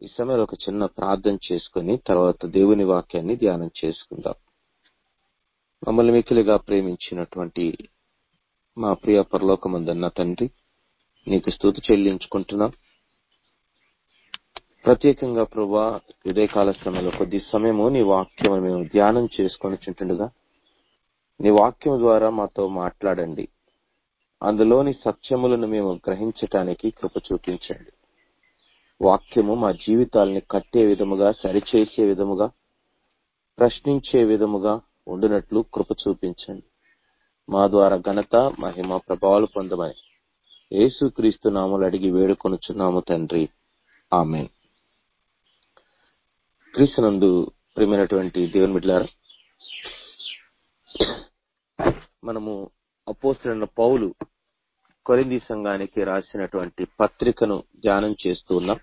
ఈ సమయంలో ఒక చిన్న ప్రార్థన చేసుకుని తర్వాత దేవుని వాక్యాన్ని ధ్యానం చేసుకుందాం. మమ్మల్ని మిక్కిలిగా ప్రేమించినటువంటి మా ప్రియ పరలోకమందున్న తండ్రి, నీకు స్తుతి చెల్లించుకుంటున్నాం. ప్రత్యేకంగా ప్రభువా, ఉదయకాల సమయంలో కొద్ది సమయము నీ వాక్యం మేము ధ్యానం చేసుకొని చుంటుండగా నీ వాక్యం ద్వారా మాతో మాట్లాడండి. అందులోని సత్యములను మేము గ్రహించటానికి కృప చూపించండి. వాక్యము మా జీవితాలని కట్టే విధముగా, సరిచేసే విధముగా, ప్రశ్నించే విధముగా ఉండునట్లు కృప చూపించండి. మా ద్వారా ఘనత, మహిమ, ప్రభావాలు పొందమని యేసుక్రీస్తు నామములో అడిగి వేడుకొనుచున్నాము తండ్రి, ఆమేన్. క్రీస్తునందు ప్రియమైనటువంటి దేవుని బిడ్డలారా, మనము అపోస్తలుడైన పౌలు కొరింథీ సంఘానికి రాసినటువంటి పత్రికను ధ్యానం చేస్తూ ఉన్నాం.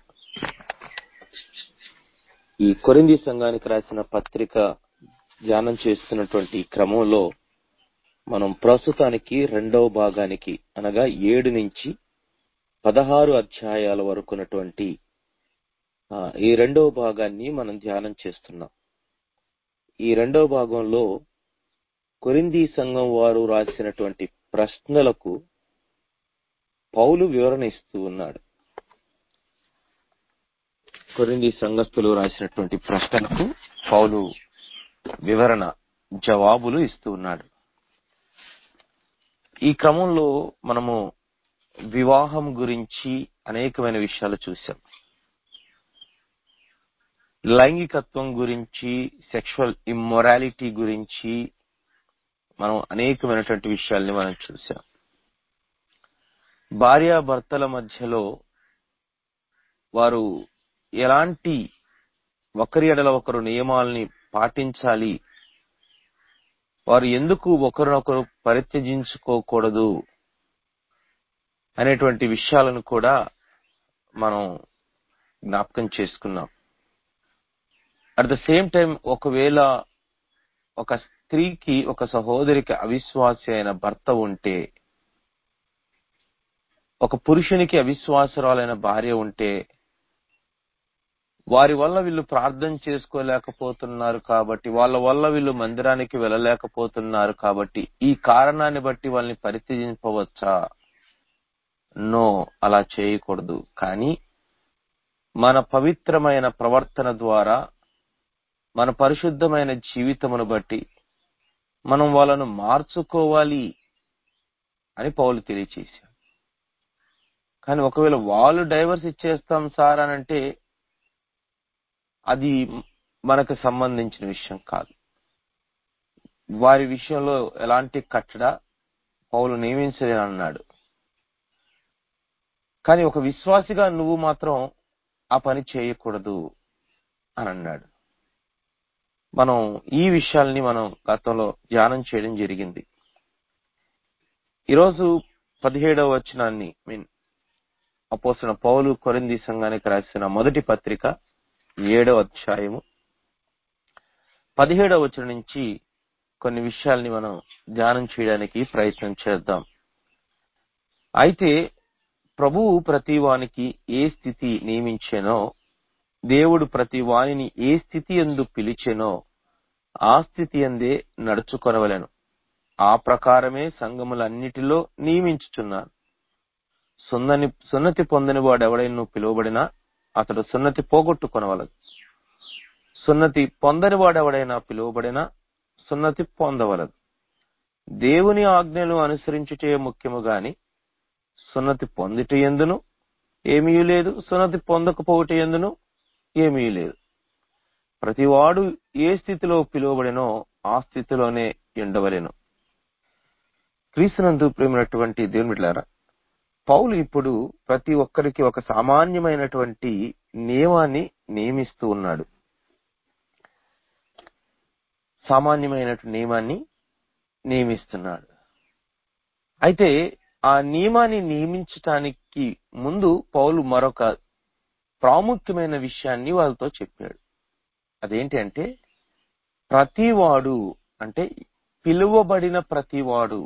ఈ కొరింథీ సంఘానికి రాసిన పత్రిక ధ్యానం చేస్తున్నటువంటి క్రమంలో మనం ప్రస్తుతానికి రెండవ భాగానికి అనగా 7 నుంచి 16 అధ్యాయాల వరకు ఉన్నటువంటి ఈ రెండవ భాగాన్ని మనం ధ్యానం చేస్తున్నాం. ఈ రెండవ భాగంలో కొరింథీ సంఘం వారు రాసినటువంటి ప్రశ్నలకు పౌలు వివరణ ఇస్తూ ఉన్నాడు. కొరింథీ సంఘస్థులు రాసినటువంటి ప్రశ్నలకు పౌలు వివరణ, జవాబులు ఇస్తూ ఉన్నాడు. ఈ క్రమంలో మనము వివాహం గురించి అనేకమైన విషయాలు చూసాం. లైంగికత్వం గురించి, సెక్షువల్ ఇమ్మొరాలిటీ గురించి మనం అనేకమైనటువంటి విషయాల్ని మనం చూసాం. భార్యాభర్తల మధ్యలో వారు ఎలాంటి ఒకరి ఎడల ఒకరు నియమాల్ని పాటించాలి, వారు ఎందుకు ఒకరినొకరు పరిత్యజించుకోకూడదు అనేటువంటి విషయాలను కూడా మనం జ్ఞాపకం చేసుకున్నాం. అట్ ద సేమ్ టైం, ఒకవేళ ఒక స్త్రీకి, ఒక సహోదరికి అవిశ్వాసి అయిన భర్త ఉంటే, ఒక పురుషునికి అవిశ్వాసరాలైన భార్య ఉంటే, వారి వల్ల వీళ్ళు ప్రార్థన చేసుకోలేకపోతున్నారు కాబట్టి, వాళ్ళ వల్ల వీళ్ళు మందిరానికి వెళ్ళలేకపోతున్నారు కాబట్టి ఈ కారణాన్ని బట్టి వాళ్ళని పరిత్యజింపవచ్చా? నో, అలా చేయకూడదు. కానీ మన పవిత్రమైన ప్రవర్తన ద్వారా, మన పరిశుద్ధమైన జీవితమును బట్టి మనం వాళ్ళను మార్చుకోవాలి అని పౌలు తెలియచేశారు. కానీ ఒకవేళ వాళ్ళు డైవర్స్ ఇచ్చేస్తాం సార్ అని అంటే అది మనకు సంబంధించిన విషయం కాదు. వారి విషయంలో ఎలాంటి కట్టడ పౌలు నియమించలేని అన్నాడు. కానీ ఒక విశ్వాసిగా నువ్వు మాత్రం ఆ పని చేయకూడదు అని అన్నాడు. మనం ఈ విషయాల్ని మనం గతంలో ధ్యానం చేయడం జరిగింది. ఈరోజు 17వ వచనాన్ని అపోస్తలుడైన పౌలు కొరింథీ సంఘానికి రాసిన మొదటి పత్రిక 7వ అధ్యాయము 17వ వచనం నుంచి కొన్ని విషయాల్ని మనం ధ్యానం చేయడానికి ప్రయత్నం చేద్దాం. అయితే ప్రభువు ప్రతి వానికి ఏ స్థితి నియమించెనో, దేవుడు ప్రతి వానిని ఏ స్థితి యందు పిలిచెనో ఆ స్థితి యందే నడుచుకొనవలెను. ఆ ప్రకారమే సంఘములన్నిటిలో నియమించుచున్నాను. సున్నతి పొందని వాడు ఎవడైనా పిలువబడినా అతడు సున్నతి పోగొట్టుకొనవలదు. సున్నతి పొందని వాడెవడైనా పిలువబడినా సున్నతి పొందవలదు. దేవుని ఆజ్ఞలు అనుసరించుటే ముఖ్యము గాని సున్నతి పొందుట యందును ఏమీ లేదు, సున్నతి పొందకపోవుట యందును ఏమీ లేదు. ప్రతివాడు ఏ స్థితిలో పిలువబడినో ఆ స్థితిలోనే ఉండవలెను. క్రీస్తునందు ప్రియమైనటువంటి దేవుని బిడ్డలారా, పౌలు ఇప్పుడు ప్రతి ఒక్కరికి ఒక సామాన్యమైనటువంటి నియమాన్ని నియమిస్తూ ఉన్నాడు. సామాన్యమైనటువంటి నియమాన్ని నియమిస్తున్నాడు. అయితే ఆ నియమాన్ని నియమించటానికి ముందు పౌలు మరొక ప్రాముఖ్యమైన విషయాన్ని వాళ్ళతో చెప్పాడు. అదేంటి అంటే, ప్రతివాడు అంటే పిలువబడిన ప్రతివాడు,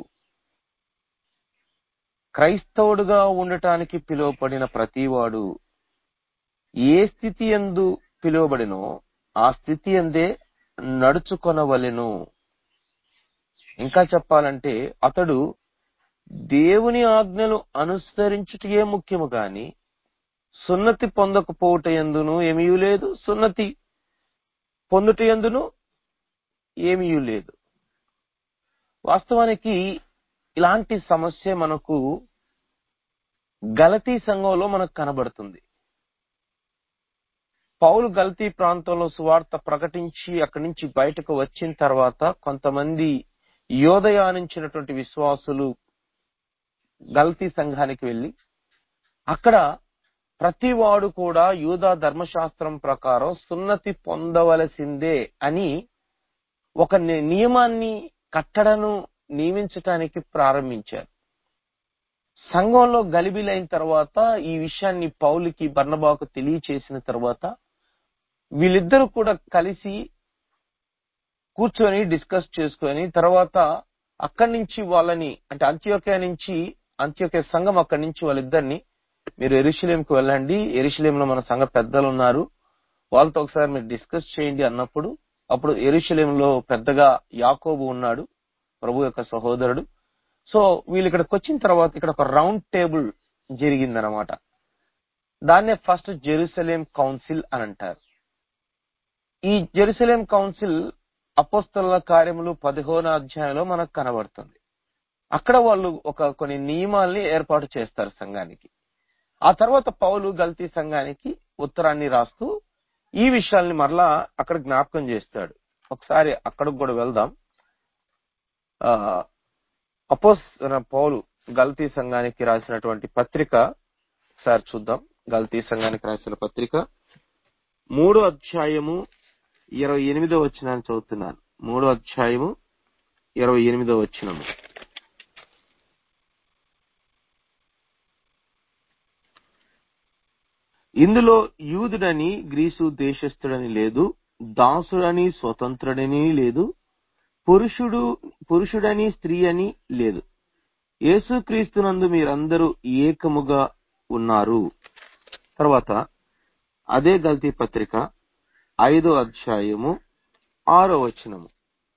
క్రైస్తవుడుగా ఉండటానికి పిలువబడిన ప్రతివాడు ఏ స్థితి యందు పిలువబడినో ఆ స్థితి యందే నడుచుకొనవలెను. ఇంకా చెప్పాలంటే అతడు దేవుని ఆజ్ఞలు అనుసరించుటయే ముఖ్యము గాని సున్నతి పొందకపోవుట యందును ఏమీ లేదు, సున్నతి పొందుట యందును ఏమీ లేదు. వాస్తవానికి ఇలాంటి సమస్య మనకు గలతీ సంఘంలో మనకు కనబడుతుంది. పౌలు గలతీ ప్రాంతంలో సువార్త ప్రకటించి అక్కడి నుంచి బయటకు వచ్చిన తర్వాత కొంతమంది యోదయానించినటువంటి విశ్వాసులు గలతీ సంఘానికి వెళ్లి అక్కడ ప్రతి వాడు కూడా యూదా ధర్మశాస్త్రం ప్రకారం సున్నతి పొందవలసిందే అని ఒక నియమాన్ని, కట్టడను నియమించటానికి ప్రారంభించారు. సంఘంలో గలిబిలైన తర్వాత ఈ విషయాన్ని పౌలుకి బర్నబాకు తెలియచేసిన తర్వాత వీళ్ళిద్దరూ కూడా కలిసి కూర్చొని డిస్కస్ చేసుకొని తర్వాత అక్కడి నుంచి వాళ్ళని, అంటే అంత్యోక్య సంఘం అక్కడి నుంచి వాళ్ళిద్దరిని, మీరు యెరూషలేముకు వెళ్ళండి, యెరూషలేములో మన సంఘ పెద్దలు ఉన్నారు, వాళ్ళతో ఒకసారి మీరు డిస్కస్ చేయండి అన్నప్పుడు, అప్పుడు యెరూషలేములో పెద్దగా యాకోబు ఉన్నాడు, ప్రభు యొక్క సహోదరుడు. సో వీళ్ళు ఇక్కడికి వచ్చిన తర్వాత ఇక్కడ ఒక రౌండ్ టేబుల్ జరిగిందనమాట. దాన్నే ఫస్ట్ జెరూసలేం కౌన్సిల్ అని అంటారు. ఈ జెరూసలేం కౌన్సిల్ అపోస్తలుల కార్యములు 15వ అధ్యాయంలో మనకు కనబడుతుంది. అక్కడ వాళ్ళు కొన్ని నియమాల్ని ఏర్పాటు చేస్తారు సంఘానికి. ఆ తర్వాత పౌలు గలతీ సంఘానికి ఉత్తరాన్ని రాస్తూ ఈ విషయాల్ని మరలా అక్కడ జ్ఞాపకం చేస్తాడు. ఒకసారి అక్కడికి కూడా వెళ్దాం. పౌలు గలతీ సంఘానికి రాసినటువంటి పత్రిక ఒకసారి చూద్దాం. గలతీ సంఘానికి రాసిన పత్రిక 3వ అధ్యాయము 28వ వచనాన్ని చదువుతున్నాను. 3వ అధ్యాయము 28వ వచనము. ఇందులో యూదుడని గ్రీసు దేశస్థుడని లేదు, దాసుడని స్వతంత్రుడని లేదు, పురుషుడని స్త్రీ అని లేదు, యేసుక్రీస్తునందు మీరందరూ ఏకముగా ఉన్నారు. తర్వాత అదే గలతీ పత్రిక 5వ అధ్యాయము 6వ వచనము.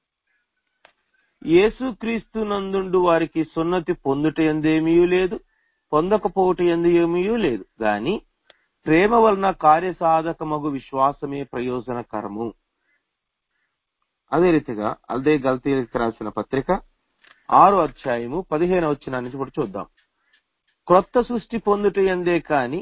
యేసుక్రీస్తునందుండు వారికి సున్నతి పొందుట యందేమీ లేదు, పొందకపోవుట యందు ఏమీ లేదు గాని ప్రేమ వలన కార్యసాధకమగు విశ్వాసమే ప్రయోజనకరము. అదే రీతిగా అదే గలతీయులకు రాసిన పత్రిక 6వ అధ్యాయము 15వ వచనాన్ని నుంచి కూడా చూద్దాం. క్రొత్త సృష్టి పొందుట యందే కాని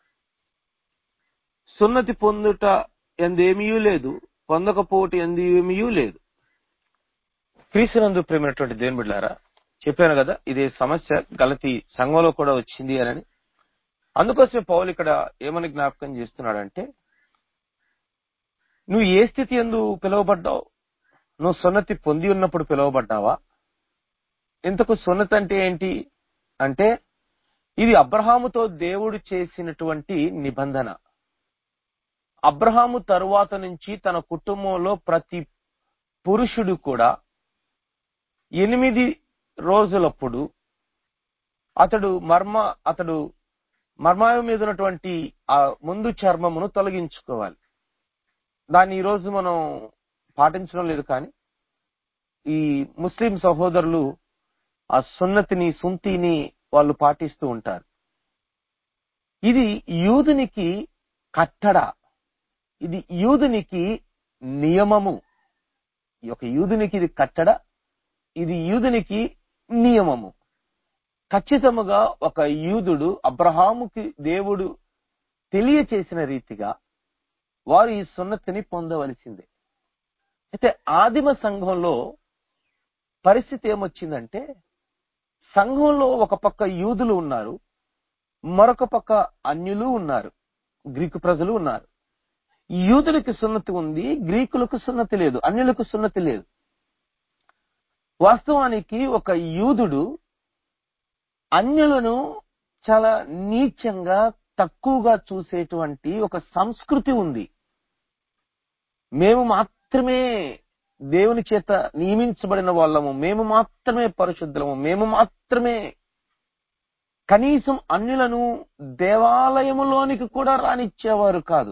సున్నతి పొందుట యందేమీ లేదు, పొందకపోవుట యందు ఏమీ లేదు. క్రీస్తునందు ప్రేమైనటువంటి దేవుని బిడ్డలారా, చెప్పాను కదా ఇదే సమస్య గలతీ సంఘంలో కూడా వచ్చింది అని. అందుకోసమే పౌలు ఇక్కడ ఏమని జ్ఞాపకం చేస్తున్నాడంటే, నువ్వు ఏ స్థితి యందు పిలువబడ్డావు? నువ్వు సున్నతి పొంది ఉన్నప్పుడు పిలువబడ్డావా? ఇంతకు సున్నతి అంటే ఏంటి అంటే, ఇది అబ్రహాముతో దేవుడు చేసినటువంటి నిబంధన. అబ్రహాము తరువాత నుంచి తన కుటుంబంలో ప్రతి పురుషుడు కూడా 8 రోజులప్పుడు అతడు మర్మాయం మీద ఉన్నటువంటి ఆ ముందు చర్మమును తొలగించుకోవాలి. దాన్ని ఈ రోజు మనం పాటించడం లేదు, కానీ ఈ ముస్లిం సహోదరులు ఆ సుంతిని వాళ్ళు పాటిస్తూ ఉంటారు. ఇది యూదునికి కట్టడ, ఇది యూదునికి నియమము. ఈ యొక్క యూదునికి ఇది కట్టడ, ఇది యూదునికి నియమము. ఖచ్చితముగా ఒక యూదుడు అబ్రహాముకి దేవుడు తెలియచేసిన రీతిగా వారు ఈ సున్నతిని పొందవలసిందే. అయితే ఆదిమ సంఘంలో పరిస్థితి ఏమొచ్చిందంటే, సంఘంలో ఒక పక్క యూదులు ఉన్నారు, మరొక పక్క అన్యులు ఉన్నారు, గ్రీకు ప్రజలు ఉన్నారు. యూదులకు సున్నతి ఉంది, గ్రీకులకు సున్నతి లేదు, అన్యులకు సున్నతి లేదు. వాస్తవానికి ఒక యూదుడు అన్యులను చాలా నీచంగా, తక్కువగా చూసేటువంటి ఒక సంస్కృతి ఉంది. మేము మాత్రమే దేవుని చేత నియమించబడిన వాళ్ళము, మేము మాత్రమే పరిశుద్ధులము, మేము మాత్రమే కనీసం అన్యులను దేవాలయములోనికి కూడా రానిచ్చేవారు కాదు.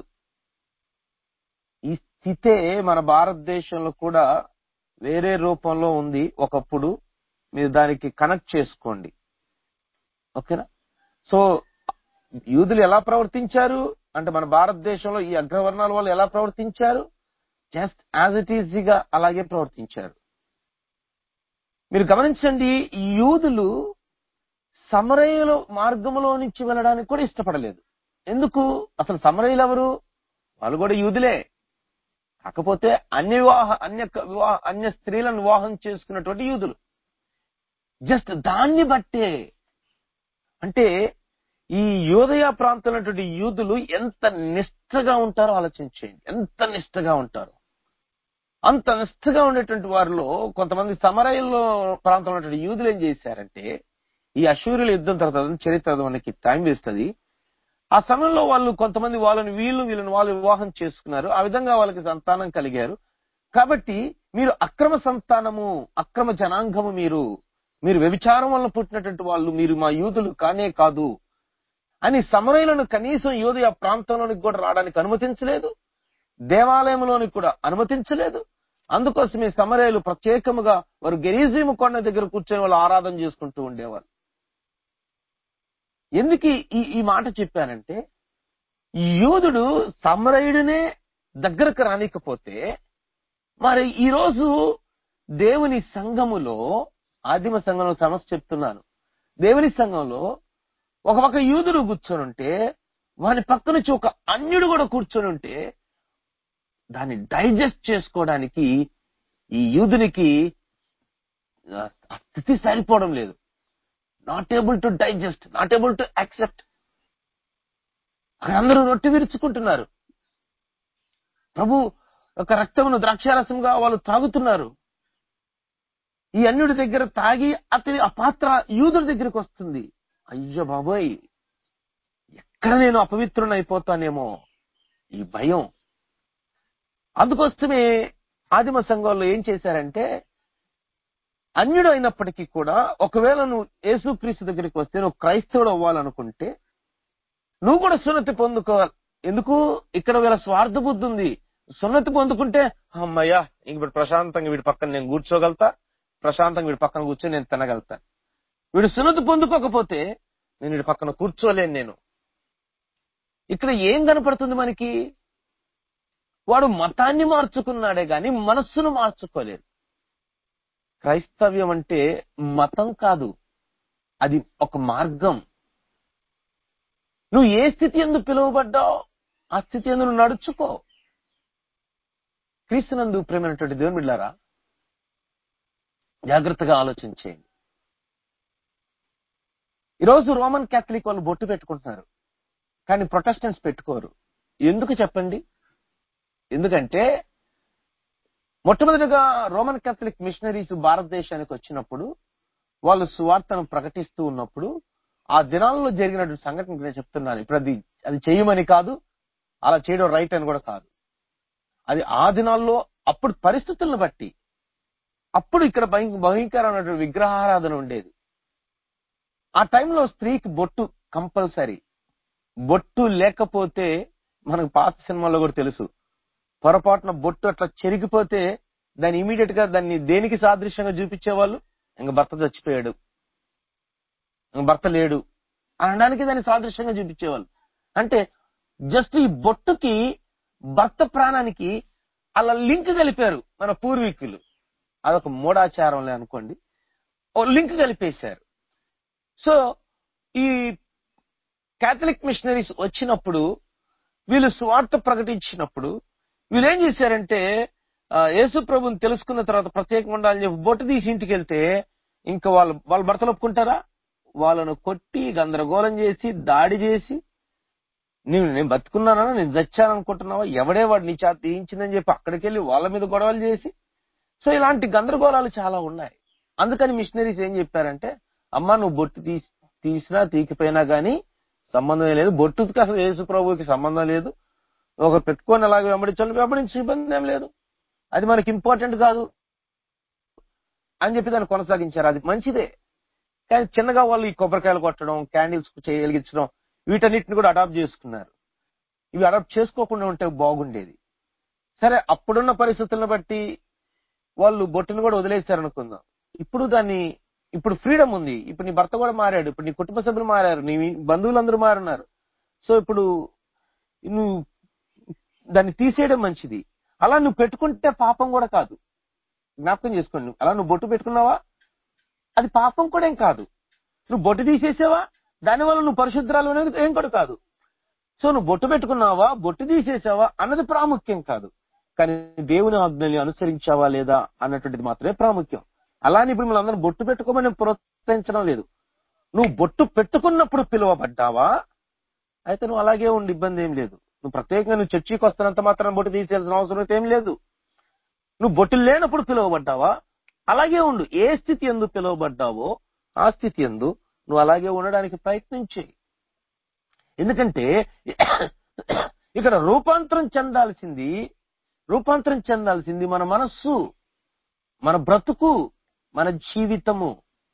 ఈ స్థితే మన భారతదేశంలో కూడా వేరే రూపంలో ఉంది ఒకప్పుడు. మీరు దానికి కనెక్ట్ చేసుకోండి, ఓకేనా? సో యూదులు ఎలా ప్రవర్తించారు అంటే, మన భారతదేశంలో ఈ అగ్రవర్ణాల వాళ్ళు ఎలా ప్రవర్తించారు? జస్ట్ యాజ్ ఇట్ ఈజీగా అలాగే ప్రవర్తించారు. మీరు గమనించండి, ఈ యూదులు సమరయుల మార్గంలో నుంచి వెళ్ళడానికి కూడా ఇష్టపడలేదు. ఎందుకు? అసలు సమరయులు ఎవరు? వాళ్ళు కూడా యూదులే, కాకపోతే అన్య స్త్రీలను వివాహం చేసుకున్నటువంటి యూదులు. జస్ట్ దాన్ని బట్టే అంటే ఈ యోదయ ప్రాంతంలో యూదులు ఎంత నిష్ఠగా ఉంటారో ఆలోచించేయండి. ఎంత నిష్ఠగా ఉంటారో, అంత నిష్ఠగా ఉండేటువంటి వారిలో కొంతమంది సమరయుల్లో ప్రాంతంలో ఉన్నటువంటి యూదులు ఏం చేశారంటే, ఈ అశూరుల యుద్ధం తర్వాత చరిత్ర మనకి టైం వేస్తుంది. ఆ సమయంలో వాళ్ళు కొంతమంది వీళ్ళని వాళ్ళు వివాహం చేసుకున్నారు. ఆ విధంగా వాళ్ళకి సంతానం కలిగారు. కాబట్టి మీరు అక్రమ సంతానము, అక్రమ జనాంగము, మీరు వ్యభిచారం వల్ల పుట్టినటువంటి వాళ్ళు, మీరు మా యూదులు కానే కాదు అని సమరయులను కనీసం యోదయ ప్రాంతంలోనికి కూడా రావడానికి అనుమతించలేదు, దేవాలయంలోనికి కూడా అనుమతించలేదు. అందుకోసమే సమరయులు ప్రత్యేకముగా వారు గెరిజీము కొండ దగ్గర కూర్చొని వాళ్ళు ఆరాధన చేసుకుంటూ ఉండేవారు. ఎందుకు ఈ మాట చెప్పానంటే, ఈ యూదుడు సమరయుడినే దగ్గరకు రానికపోతే, మరి ఈరోజు దేవుని సంఘములో, ఆదిమ సంఘంలో సమస్య చెప్తున్నాను, దేవుని సంఘంలో ఒక పక్క యూదుడు కూర్చొని ఉంటే, వాని పక్క నుంచి ఒక అన్యుడు కూడా కూర్చొని ఉంటే, దాన్ని డైజెస్ట్ చేసుకోవడానికి ఈ యూదునికి ఆ స్థితి సరిపోవడం లేదు. Not able to digest, not able to accept. అందరూ రొట్టె విరుచుకుంటున్నారు, ప్రభు ఒక రక్తమును ద్రాక్షారసంగా వాళ్ళు తాగుతున్నారు. ఈ అన్యుడి దగ్గర తాగి అతని ఆ పాత్ర యూదుడి దగ్గరికి వస్తుంది. అయ్యో బాబోయ్, ఎక్కడ నేను అపవిత్రునైపోతానేమో ఈ భయం. అందుకోసమే ఆదిమ సంఘంలో ఏం చేశారంటే, అన్యుడు అయినప్పటికీ కూడా ఒకవేళ నువ్వు యేసుక్రీస్తు దగ్గరికి వస్తే, నువ్వు క్రైస్తవుడు అవ్వాలనుకుంటే నువ్వు కూడా సున్నతి పొందుకోవాలి. ఎందుకు? ఇక్కడ వీళ్ళ స్వార్థ బుద్ధి ఉంది. సున్నతి పొందుకుంటే అమ్మయ్యా, ఇంక ప్రశాంతంగా వీడి పక్కన నేను కూర్చోగలుగుతా, ప్రశాంతంగా వీడి పక్కన కూర్చొని నేను తినగలుగుతా. వీడు సున్నతి పొందుకోకపోతే నేను వీడి పక్కన కూర్చోలేను నేను. ఇక్కడ ఏం కనపడుతుంది మనకి? వాడు మతాన్ని మార్చుకున్నాడే గాని మనస్సును మార్చుకోలేదు. క్రైస్తవ్యం అంటే మతం కాదు, అది ఒక మార్గం. నువ్వు ఏ స్థితి యందు పిలువబడ్డావు ఆ స్థితి యందు నువ్వు నడుచుకో. క్రీస్తునందు ప్రేమైనటువంటి దేవుని బిడ్డలారా, జాగ్రత్తగా ఆలోచించేయండి. ఈరోజు రోమన్ క్యాథలిక్ వాళ్ళు బొట్టు పెట్టుకుంటున్నారు, కానీ ప్రొటెస్టెంట్స్ పెట్టుకోరు. ఎందుకు చెప్పండి? ఎందుకంటే మొట్టమొదటిగా రోమన్ క్యాథలిక్ మిషనరీస్ భారతదేశానికి వచ్చినప్పుడు, వాళ్ళు సువార్తను ప్రకటిస్తూ ఉన్నప్పుడు, ఆ దినాల్లో జరిగినటువంటి సంఘటన నేను చెప్తున్నాను. ఇప్పుడు అది చేయమని కాదు, అలా చేయడం రైట్ అని కూడా కాదు. అది ఆ దినాల్లో అప్పుడు పరిస్థితులను బట్టి, అప్పుడు ఇక్కడ భయంకరమైనటువంటి విగ్రహారాధన ఉండేది. ఆ టైంలో స్త్రీకి బొట్టు కంపల్సరీ. బొట్టు లేకపోతే, మనకు పాత సినిమాల్లో కూడా తెలుసు, పొరపాటున బొట్టు అట్లా చెరిగిపోతే దాన్ని ఇమీడియట్ గా దాన్ని దేనికి సాదృశ్యంగా చూపించేవాళ్ళు? ఇంక భర్త చచ్చిపోయాడు, ఇంక భర్త లేడు అనడానికి దాన్ని సాదృశ్యంగా చూపించేవాళ్ళు. అంటే జస్ట్ ఈ బొట్టుకి భర్త ప్రాణానికి అలా లింక్ కలిపారు మన పూర్వీకులు. అదొక మూఢాచారంలే అనుకోండి, ఓ లింక్ కలిపేశారు. సో ఈ క్యాథలిక్ మిషనరీస్ వచ్చినప్పుడు, వీళ్ళు సువార్త ప్రకటించినప్పుడు, వీళ్ళు ఏం చేశారంటే, యేసు ప్రభుని తెలుసుకున్న తర్వాత ప్రత్యేకంగా ఉండాలని చెప్పి బొట్టు తీసి ఇంటికి వెళ్తే, ఇంకా వాళ్ళ భర్తలు ఒప్పుకుంటారా? వాళ్ళను కొట్టి గందరగోళం చేసి దాడి చేసి, నేను బతుకున్నానా, నేను చచ్చాననుకుంటున్నావా, ఎవడే వాడు నీ చేత తీయించిందని చెప్పి అక్కడికి వెళ్ళి వాళ్ళ మీద గొడవలు చేసి, సో ఇలాంటి గందరగోళాలు చాలా ఉన్నాయి. అందుకని మిషనరీస్ ఏం చెప్పారంటే, అమ్మా నువ్వు బొట్టు తీసినా తీకిపోయినా గానీ సంబంధం లేదు, బొట్టుకి అసలు యేసు ప్రభువుకి సంబంధం లేదు, ఒకరు పెట్టుకొని అలాగే వెంబడించి ఇబ్బంది ఏం లేదు, అది మనకి ఇంపార్టెంట్ కాదు అని చెప్పి దాన్ని కొనసాగించారు. అది మంచిదే, కానీ చిన్నగా వాళ్ళు ఈ కొబ్బరికాయలు కొట్టడం, క్యాండిల్స్ వెలిగించడం, వీటన్నిటిని కూడా అడాప్ట్ చేసుకున్నారు. ఇవి అడాప్ట్ చేసుకోకుండా ఉంటే బాగుండేది. సరే, అప్పుడున్న పరిస్థితులను బట్టి వాళ్ళు బొట్టును కూడా వదిలేశారు అనుకుందాం. ఇప్పుడు ఫ్రీడమ్ ఉంది. ఇప్పుడు నీ భర్త కూడా మారాడు, ఇప్పుడు నీ కుటుంబ సభ్యులు మారారు, నీ బంధువులందరూ మారున్నారు. సో ఇప్పుడు నువ్వు దాన్ని తీసేయడం మంచిది. అలా నువ్వు పెట్టుకుంటే పాపం కూడా కాదు. జ్ఞాపకం చేసుకోండి. అలా నువ్వు బొట్టు పెట్టుకున్నావా, అది పాపం కూడా ఏం కాదు. నువ్వు బొట్టు తీసేసావా, దానివల్ల నువ్వు పరిశుద్ధరాలు అనేది ఏం కూడా కాదు. సో నువ్వు బొట్టు పెట్టుకున్నావా, బొట్టు తీసేసావా అన్నది ప్రాముఖ్యం కాదు. కానీ దేవుని ఆజ్ఞల్ని అనుసరించావా లేదా అన్నటువంటిది మాత్రమే ప్రాముఖ్యం. అలానే ఇప్పుడు మిమ్మల్ని అందరూ బొట్టు పెట్టుకోమని ప్రోత్సహించడం లేదు. నువ్వు బొట్టు పెట్టుకున్నప్పుడు పిలువబడ్డావా, అయితే నువ్వు అలాగే ఉండి, ఇబ్బంది ఏం లేదు. నువ్వు ప్రత్యేకంగా నువ్వు చర్చికి వస్తున్నంత మాత్రం బొట్టు తీసేయాల్సిన అవసరం అయితే ఏం లేదు. నువ్వు బొట్టు లేనప్పుడు పిలువబడ్డావా, అలాగే ఉండు. ఏ స్థితి యందు పిలువబడ్డావో ఆ స్థితి యందు నువ్వు అలాగే ఉండడానికి ప్రయత్నం చేయి. ఎందుకంటే ఇక్కడ రూపాంతరం చెందాల్సింది మన మనస్సు, మన బ్రతుకు, మన జీవితము.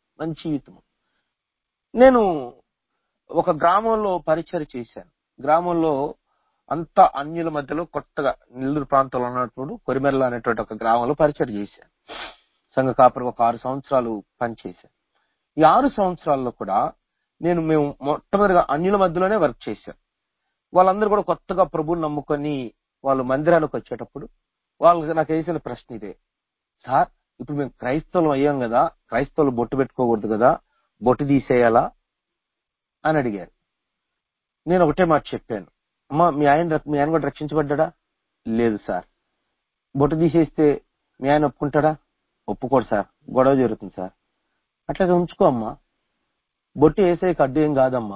నేను ఒక గ్రామంలో పరిచయం చేశాను. గ్రామంలో అంతా అన్యుల మధ్యలో కొత్తగా నెల్లూరు ప్రాంతంలో ఉన్నప్పుడు కొరిమెల్ల అనేటువంటి ఒక గ్రామంలో పరిచయం చేశాను. సంఘ కాపరి ఒక 6 సంవత్సరాలు పనిచేశాను. ఈ 6 సంవత్సరాల్లో కూడా మేము మొట్టమొదటిగా అన్యుల మధ్యలోనే వర్క్ చేశాం. వాళ్ళందరూ కూడా కొత్తగా ప్రభువుని నమ్ముకొని వాళ్ళు మందిరాలకు వచ్చేటప్పుడు వాళ్ళకి నాకు వేసిన ప్రశ్న ఇదే: సార్, ఇప్పుడు మేము క్రైస్తవులు అయ్యాం కదా, క్రైస్తవులు బొట్టు పెట్టుకోకూడదు కదా, బొట్టు తీసేయాలా అని అడిగారు. నేను ఒకటే మాట చెప్పాను: అమ్మా, మీ ఆయన కూడా రక్షించబడ్డా? లేదు సార్. బొట్టు తీసేస్తే మీ ఆయన ఒప్పుకుంటాడా? ఒప్పుకోడు సార్, గొడవ జరుగుతుంది సార్. అట్లాగే ఉంచుకో అమ్మా, బొట్టు వేసేకి అడ్డు ఏం కాదమ్మా.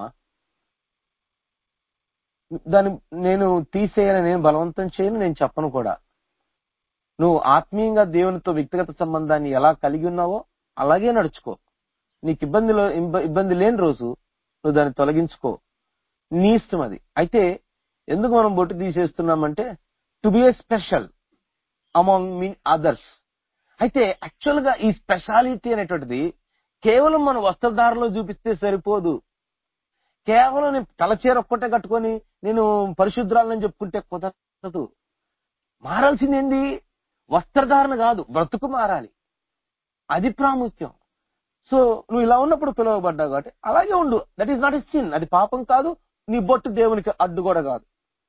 దాన్ని నేను తీసేయాలని నేను బలవంతం చేయను, నేను చెప్పను కూడా. నువ్వు ఆత్మీయంగా దేవునితో వ్యక్తిగత సంబంధాన్ని ఎలా కలిగి ఉన్నావో అలాగే నడుచుకో. నీకు ఇబ్బంది లేని రోజు నువ్వు దాన్ని తొలగించుకో, నీ ఇష్టం అది. అయితే ఎందుకు మనం బొట్టు తీసేస్తున్నామంటే to be a special among me others. అయితే యాక్చువల్ గా ఈ స్పెషాలిటీ అనేటువంటిది కేవలం మన వస్త్రధారణలో చూపిస్తే సరిపోదు. కేవలం నేను తలచీర ఒక్కటే కట్టుకొని నేను పరిశుద్ధరాలని చెప్పుకుంటే కుదరదు. మారాల్సింది ఏంది? వస్త్రధారణ కాదు, బ్రతుకు మారాలి. అది ప్రాముఖ్యం. సో నువ్వు ఇలా ఉన్నప్పుడు పిలువబడ్డావు కాబట్టి అలాగే ఉండు. That is not a sin. అది పాపం కాదు. నీ బొట్టు దేవునికి అడ్డు కూడా కాదు.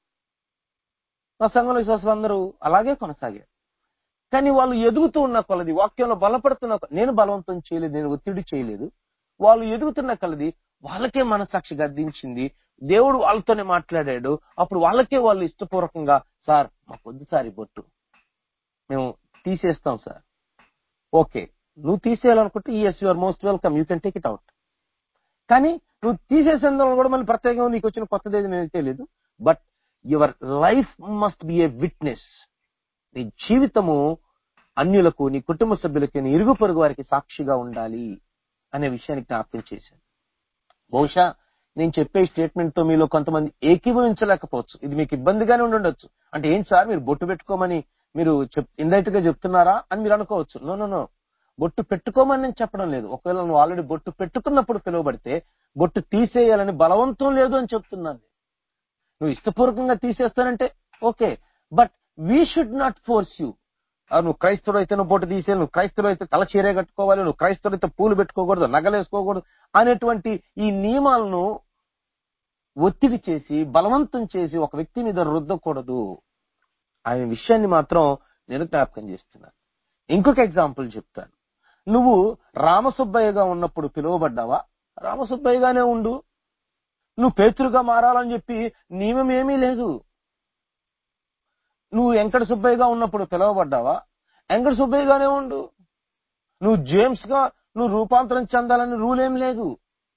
మా సంఘంలో విశ్వాసులందరూ అలాగే కొనసాగారు. కానీ వాళ్ళు ఎదుగుతూ ఉన్న కొలది, వాక్యంలో బలపడుతున్న, నేను బలవంతం చేయలేదు, నేను ఒత్తిడి చేయలేదు. వాళ్ళు ఎదుగుతున్న కొలది వాళ్ళకే మనసాక్షి గద్దించింది. దేవుడు వాళ్ళతోనే మాట్లాడాడు. అప్పుడు వాళ్ళకే వాళ్ళు ఇష్టపూర్వకంగా, సార్ మాకొద్దు సార్ ఈ బొట్టు, మేము తీసేస్తాం సార్. ఓకే, నువ్వు తీసేయాలనుకుంటే yes, you are most welcome, you can take it out. కానీ నువ్వు తీసేసేందులో కూడా మళ్ళీ ప్రత్యేకంగా నీకు వచ్చిన కొత్తదేది నేను తెలియదు. But your life must be a witness. నీ జీవితము అన్యులకు, నీ కుటుంబ సభ్యులకి, నీ ఇరుగు పొరుగు వారికి సాక్షిగా ఉండాలి అనే విషయాన్ని జ్ఞాపకం చేశాను. బహుశా నేను చెప్పే స్టేట్మెంట్ తో మీలో కొంతమంది ఏకీభవించలేకపోవచ్చు. ఇది మీకు ఇబ్బందిగానే ఉండొచ్చు. అంటే ఏంటి సార్, మీరు బొట్టు పెట్టుకోమని మీరు ఇండైరెక్ట్ గా చెప్తున్నారా అని మీరు అనుకోవచ్చు. నో, బొట్టు పెట్టుకోమని నేను చెప్పడం లేదు. ఒకవేళ నువ్వు ఆల్రెడీ బొట్టు పెట్టుకున్నప్పుడు పిలువబడితే బొట్టు తీసేయాలని బలవంతం లేదు అని చెప్తున్నాను. నువ్వు ఇష్టపూర్వకంగా తీసేస్తానంటే okay, but we should not force you. నువ్వు క్రైస్తవుడు అయితే నువ్వు బొట్టు తీసేయాలి, నువ్వు క్రైస్తవుడు అయితే తల చీరే కట్టుకోవాలి, నువ్వు క్రైస్తవుడు అయితే పూలు పెట్టుకోకూడదు, నగలేసుకోకూడదు అనేటువంటి ఈ నియమాలను ఒత్తిడి చేసి బలవంతం చేసి ఒక వ్యక్తి మీద రుద్దకూడదు అనే విషయాన్ని మాత్రం నేను జ్ఞాపకం చేస్తున్నాను. ఇంకొక ఎగ్జాంపుల్ చెప్తాను. నువ్వు రామసుబ్బయ్యగా ఉన్నప్పుడు పిలువబడ్డావా, రామసుబ్బయ్యగానే ఉండు. నువ్వు పేతురుగా మారాలని చెప్పి నియమం ఏమీ లేదు. నువ్వు వెంకట సుబ్బయ్యగా ఉన్నప్పుడు పిలువబడ్డావా, వెంకట సుబ్బయ్యగానే ఉండు. నువ్వు జేమ్స్ గా నువ్వు రూపాంతరం చెందాలని రూల్ ఏం లేదు.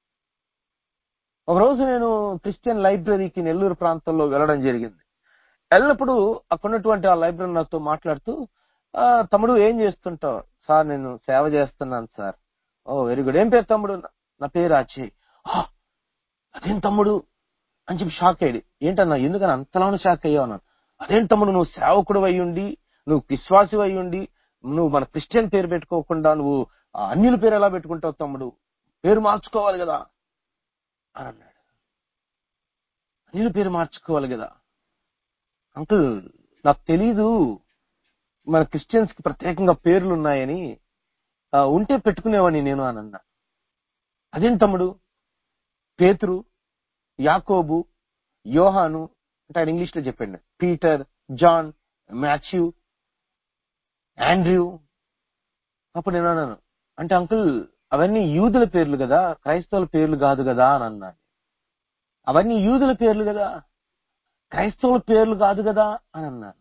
ఒకరోజు నేను క్రిస్టియన్ లైబ్రరీకి నెల్లూరు ప్రాంతంలో వెళ్ళడం జరిగింది. వెళ్ళినప్పుడు అక్కడ ఉన్నటువంటి ఆ లైబ్రరీ నాతో మాట్లాడుతూ, తమ్ముడు ఏం చేస్తుంటావు? సార్ నేను సేవ చేస్తున్నాను సార్. ఓ వెరీ గుడ్. ఏం పేరు తమ్ముడు? నా పేరు ఆచి. అదేం తమ్ముడు అని చెప్పి షాక్ అయ్యాడు. ఏంటన్నా, ఎందుకని అంతలోనే షాక్ అయ్యావు అన్నాను. అదేం తమ్ముడు, నువ్వు సేవకుడు అయ్యుండి, నువ్వు విశ్వాసి అయ్యుండి, నువ్వు మన క్రిస్టియన్ పేరు పెట్టుకోకుండా నువ్వు అన్యుల పేరు ఎలా పెట్టుకుంటావు తమ్ముడు? పేరు మార్చుకోవాలి కదా అని అన్నాడు. అనిల్ పేరు మార్చుకోవాలి కదా. అంకుల్ నాకు తెలీదు మన క్రిస్టియన్స్ కి ప్రత్యేకంగా పేర్లు ఉన్నాయని, ఉంటే పెట్టుకునేవాడిని నేను అని అన్నా. అదేం తమ్ముడు, పేతురు, యాకోబు, యోహాను అంటే ఆయన ఇంగ్లీష్ లో చెప్పండి, పీటర్, జాన్, మాథ్యూ, ఆండ్రూ. అప్పుడు నేను అన్నాను, అంటే అంకుల్ అవన్నీ యూదుల పేర్లు కదా, క్రైస్తవుల పేర్లు కాదు కదా అని అన్నాను. అవన్నీ యూదుల పేర్లు కదా, క్రైస్తవుల పేర్లు కాదు కదా అని అన్నాను.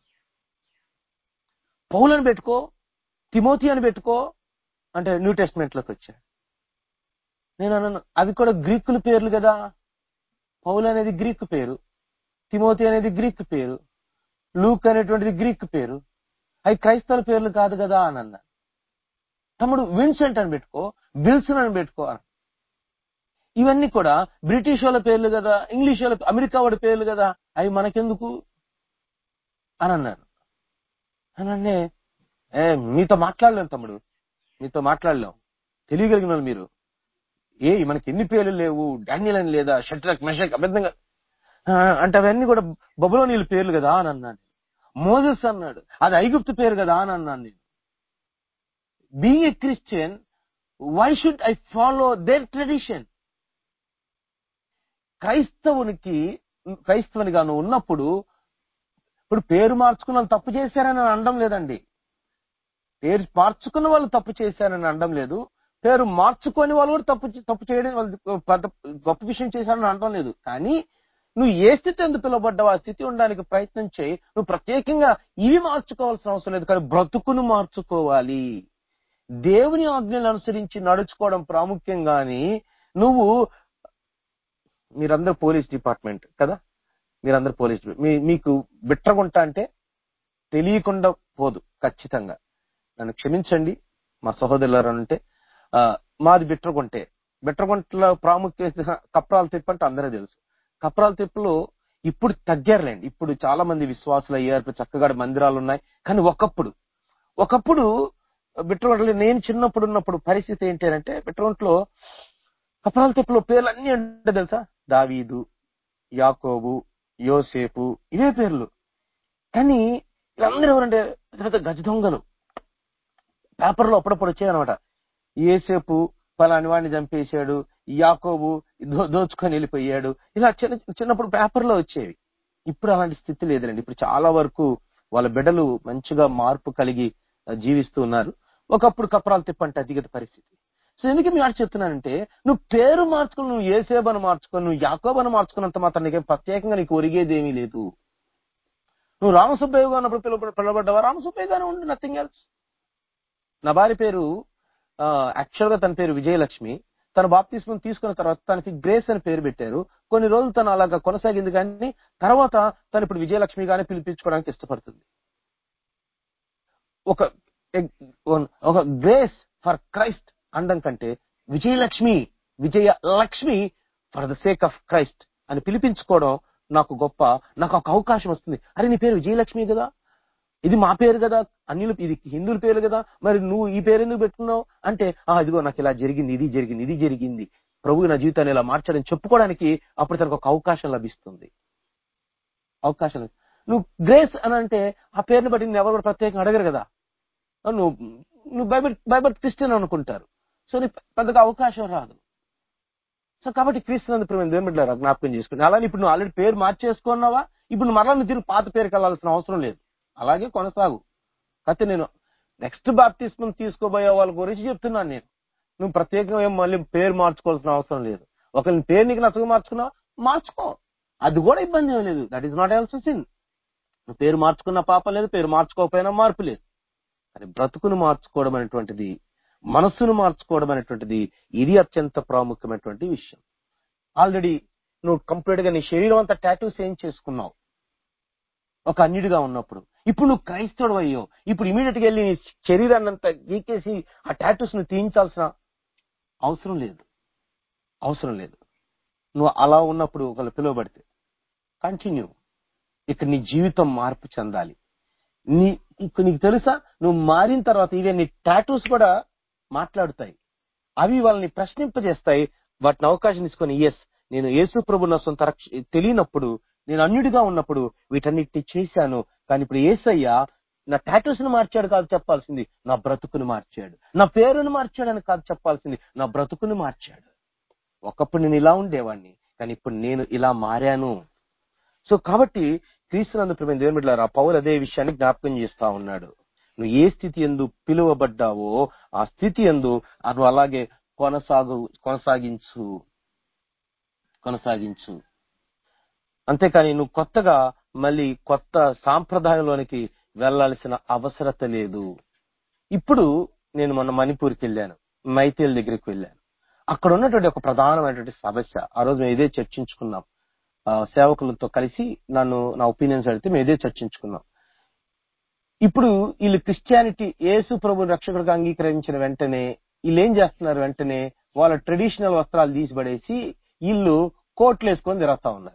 పౌలు అని పెట్టుకో, తిమోతి అని పెట్టుకో అంటే న్యూ టెస్ట్మెంట్ లోకి వచ్చాడు. నేను అన్నాను, అవి కూడా గ్రీకుల పేర్లు కదా, పౌలు అనేది గ్రీకు పేరు, తిమోతి అనేది గ్రీకు పేరు, లూక్ అనేటువంటిది గ్రీకు పేరు, అవి క్రైస్తవుల పేర్లు కాదు కదా అని అన్నా. తమ్ముడు విన్సెంట్ అని పెట్టుకో, విల్సన్ అని పెట్టుకో. ఇవన్నీ కూడా బ్రిటిష్ వాళ్ళ పేర్లు కదా, ఇంగ్లీష్ వాళ్ళ, అమెరికా వాళ్ళ పేర్లు కదా, అవి మనకెందుకు అని అన్నాను. అనంటే మీతో మాట్లాడలేం తమ్ముడు, మీతో మాట్లాడలేం, తెలియగలిగిన వాళ్ళు మీరు. మనకి ఎన్ని పేర్లు లేవు, డానియల్ అని లేదా, షడ్రక్ మెషక్ అబద్ధంగా అంటే అవన్నీ కూడా బబులోనీయుల పేర్లు కదా అని అన్నాడు. మోసెస్ అన్నాడు, అది ఐగుప్తు పేరు కదా అని అన్నాను నేను. Being a Christian, why should I follow their tradition? క్రైస్తవునిగా నువ్వు ఉన్నప్పుడు, ఇప్పుడు పేరు మార్చుకున్న వాళ్ళు తప్పు చేశారని అనడం లేదండి, పేరు మార్చుకున్న వాళ్ళు తప్పు చేశారని అనడం లేదు, పేరు మార్చుకొని వాళ్ళు కూడా తప్పు చేయడం వాళ్ళు గొప్ప విషయం చేశారని అనడం లేదు. కానీ నువ్వు ఏ స్థితి ఎందుకు పిలువబడ్డావు, ఆ స్థితి ఉండడానికి ప్రయత్నం చేయి. నువ్వు ప్రత్యేకంగా ఇవి మార్చుకోవాల్సిన అవసరం లేదు, కానీ బ్రతుకును మార్చుకోవాలి. దేవుని ఆజ్ఞలు అనుసరించి నడుచుకోవడం ప్రాముఖ్యం. గాని నువ్వు, మీరందరూ పోలీస్ డిపార్ట్మెంట్ కదా, మీరందరూ పోలీస్, మీకు బిట్రగుంట అంటే తెలియకుండా పోదు ఖచ్చితంగా. నన్ను క్షమించండి మా సహోదరులు అంటే, మాది బిట్రగుంటే. బిట్రగుంటలో ప్రాముఖ్యత కప్రాల తిప్పు అంటే అందరూ తెలుసు. కప్రాల తిప్పులో ఇప్పుడు తగ్గారులేండి, ఇప్పుడు చాలా మంది విశ్వాసులు అయ్యారు, చక్కగా మందిరాలు ఉన్నాయి. కానీ ఒకప్పుడు బిట్రగుంటలో, నేను చిన్నప్పుడు ఉన్నప్పుడు పరిస్థితి ఏంటి అంటే, బిట్రగుంటలో కప్రాల తిప్పులో పేర్లు అన్ని అంటే తెలుసా, దావీదు, యాకోబు, యోసేపు, ఇవే పేర్లు. కానీ వీళ్ళందరూ ఎవరంటే పెద్ద గజ దొంగలు. పేపర్లో అప్పుడప్పుడు వచ్చాయనమాట, యోసేపు పలాని వాడిని చంపేశాడు, యాకోబు దోచుకొని వెళ్ళిపోయాడు, ఇలా చిన్నప్పుడు పేపర్లో వచ్చేవి. ఇప్పుడు అలాంటి స్థితి లేదండి. ఇప్పుడు చాలా వరకు వాళ్ళ బిడ్డలు మంచిగా మార్పు కలిగి జీవిస్తూ ఉన్నారు. ఒకప్పుడు కప్రాలు తిప్పంటే అధిగత పరిస్థితి. సో ఎందుకు మీ ఆట చెప్తున్నానంటే, నువ్వు పేరు మార్చుకుని, నువ్వు యోసేబును మార్చుకొని, నువ్వు యాకోబును మార్చుకున్నంత మాత్రం నీకేం ప్రత్యేకంగా నీకు ఒరిగేదేమీ లేదు. నువ్వు రామసుబ్బయ్యగా ఉన్నప్పుడు పిలవబడ్డావా, రామసుబ్బయ్యగానే ఉండు, నథింగ్ ఎల్స్. నా భార్య పేరు యాక్చువల్ గా తన పేరు విజయలక్ష్మి. తన బాప్తిస్మం తీసుకున్న తర్వాత తనకి గ్రేస్ అని పేరు పెట్టారు. కొన్ని రోజులు తను అలాగా కొనసాగింది, కానీ తర్వాత తను ఇప్పుడు విజయలక్ష్మిగానే పిలిపించుకోవడానికి ఇష్టపడుతుంది. ఒక గ్రేస్ ఫర్ క్రైస్ట్ అనడం కంటే Vijayalakshmi for the sake of Christ అని పిలిపించుకోవడం నాకు గొప్ప. నాకు ఒక అవకాశం వస్తుంది, అరే నీ పేరు విజయలక్ష్మి కదా, ఇది మా పేరు కదా, ఇది హిందువుల పేరు కదా, మరి నువ్వు ఈ పేరు ఎందుకు పెట్టుకున్నావు అంటే, ఇదిగో నాకు ఇలా జరిగింది, ఇది జరిగింది, ప్రభు నా జీవితాన్ని ఇలా మార్చాడని చెప్పుకోవడానికి అప్పుడు తనకు ఒక అవకాశం లభిస్తుంది. నువ్వు గ్రేస్ అని అంటే ఆ పేరుని బట్టి నేను ఎవరు కూడా ప్రత్యేకంగా అడగరు కదా, నువ్వు బైబిల్ క్రిస్టియన్ అనుకుంటారు. సో నీకు పెద్దగా అవకాశం రాదు. సో కాబట్టి క్రీస్తునందు ప్రియమైన దేవుని బిడ్డలారా జ్ఞాపకం చేసుకుని, అలానే ఇప్పుడు నువ్వు ఆల్రెడీ పేరు మార్చేసుకున్నావా, ఇప్పుడు మరలా నువ్వు తిరిగి పాత పేరుకి వెళ్ళాల్సిన అవసరం లేదు, అలాగే కొనసాగు. అయితే నేను నెక్స్ట్ బాప్తిస్మం తీసుకోబోయే వాళ్ళ గురించి చెప్తున్నాను. నువ్వు ప్రత్యేకంగా ఏం మళ్ళీ పేరు మార్చుకోవాల్సిన అవసరం లేదు. ఒకవేళ పేరు నీకు నచ్చగా మార్చుకున్నావు, మార్చుకో, అది కూడా ఇబ్బంది ఏం లేదు. That is not also sin. నువ్వు పేరు మార్చుకున్న పాపం లేదు, పేరు మార్చుకోకపోయినా మార్పు లేదు. కానీ బ్రతుకును మార్చుకోవడం అనేటువంటిది, మనస్సును మార్చుకోవడం అనేటువంటిది, ఇది అత్యంత ప్రాముఖ్యమైనటువంటి విషయం. ఆల్రెడీ నువ్వు కంప్లీట్ గా నీ శరీరం అంతా టాటూస్ ఏం చేసుకున్నావు ఒక అన్యుడిగా ఉన్నప్పుడు. ఇప్పుడు నువ్వు క్రైస్తవుడు అయ్యో, ఇప్పుడు ఇమీడియట్ గా వెళ్ళి నీ శరీరాన్ని అంతా గీకేసి ఆ టాటూస్ ను తీయించాల్సిన అవసరం లేదు. నువ్వు అలా ఉన్నప్పుడు ఒకళ్ళు పిలువబడితే కంటిన్యూ. ఇక్కడ నీ జీవితం మార్పు చెందాలి. నీకు తెలుసా, నువ్వు మారిన తర్వాత ఇవే నీ టాటూస్ కూడా మాట్లాడుతాయి. అవి వాళ్ళని ప్రశ్నింపజేస్తాయి. వాటిని అవకాశం తీసుకొని నేను యేసు ప్రభు నా సొంత తెలియనప్పుడు, నేను అన్యుడిగా ఉన్నప్పుడు వీటన్నిటిని చేశాను. కానీ ఇప్పుడు యేసయ్య నా టాటూస్ ని మార్చాడు కాదు చెప్పాల్సింది, నా బ్రతుకుని మార్చాడు. నా పేరుని మార్చాడని కాదు చెప్పాల్సింది, నా బ్రతుకుని మార్చాడు. ఒకప్పుడు నేను ఇలా ఉండేవాడిని, కానీ ఇప్పుడు నేను ఇలా మారాను. సో కాబట్టి క్రీస్తునందు ప్రియమైన దేవుని బిడ్డలారా, పౌలు అదే విషయాన్ని జ్ఞాపకం చేస్తా ఉన్నాడు. నువ్వు ఏ స్థితి యందు పిలువబడ్డావో ఆ స్థితి యందు నువ్వు అలాగే కొనసాగించు. అంతేకాని నువ్వు కొత్తగా మళ్ళీ కొత్త సాంప్రదాయంలోనికి వెళ్లాల్సిన అవసరత లేదు. ఇప్పుడు నేను మొన్న మణిపూర్కి వెళ్ళాను, మైతేల్ దగ్గరికి వెళ్ళాను. అక్కడ ఉన్నటువంటి ఒక ప్రధానమైనటువంటి సమస్య, ఆ రోజు మేము ఇదే చర్చించుకున్నాం. సేవకులతో కలిసి నా ఒపీనియన్స్ అడిగితే మేము ఇదే చర్చించుకున్నాం. ఇప్పుడు వీళ్ళు క్రిస్టియానిటీ యేసు ప్రభుని రక్షకుడిగా అంగీకరించిన వెంటనే వీళ్ళు ఏం చేస్తున్నారు, వెంటనే వాళ్ళ ట్రెడిషనల్ వస్త్రాలు తీసిపడేసి వీళ్ళు కోట్లు వేసుకొని తిరుగుతా ఉన్నారు.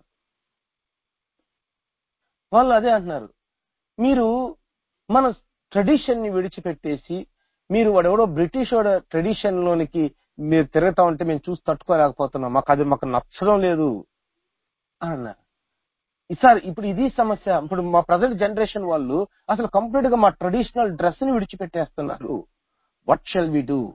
వాళ్ళు అదే అంటున్నారు, మీరు మన ట్రెడిషన్ ని విడిచిపెట్టేసి మీరు వాడెవడో బ్రిటిష్ వాడు ట్రెడిషన్ లోనికి మీరు తిరుగుతా ఉంటే మేము చూసి తట్టుకోలేకపోతున్నాం, మాకు నచ్చడం లేదు అన్నారు. సార్ ఇప్పుడు ఇది సమస్య. ఇప్పుడు మా ప్రజెంట్ జనరేషన్ వాళ్ళు అసలు కంప్లీట్ గా మా ట్రెడిషనల్ డ్రెస్ ని విడిచిపెట్టేస్తున్నారు. What shall we do?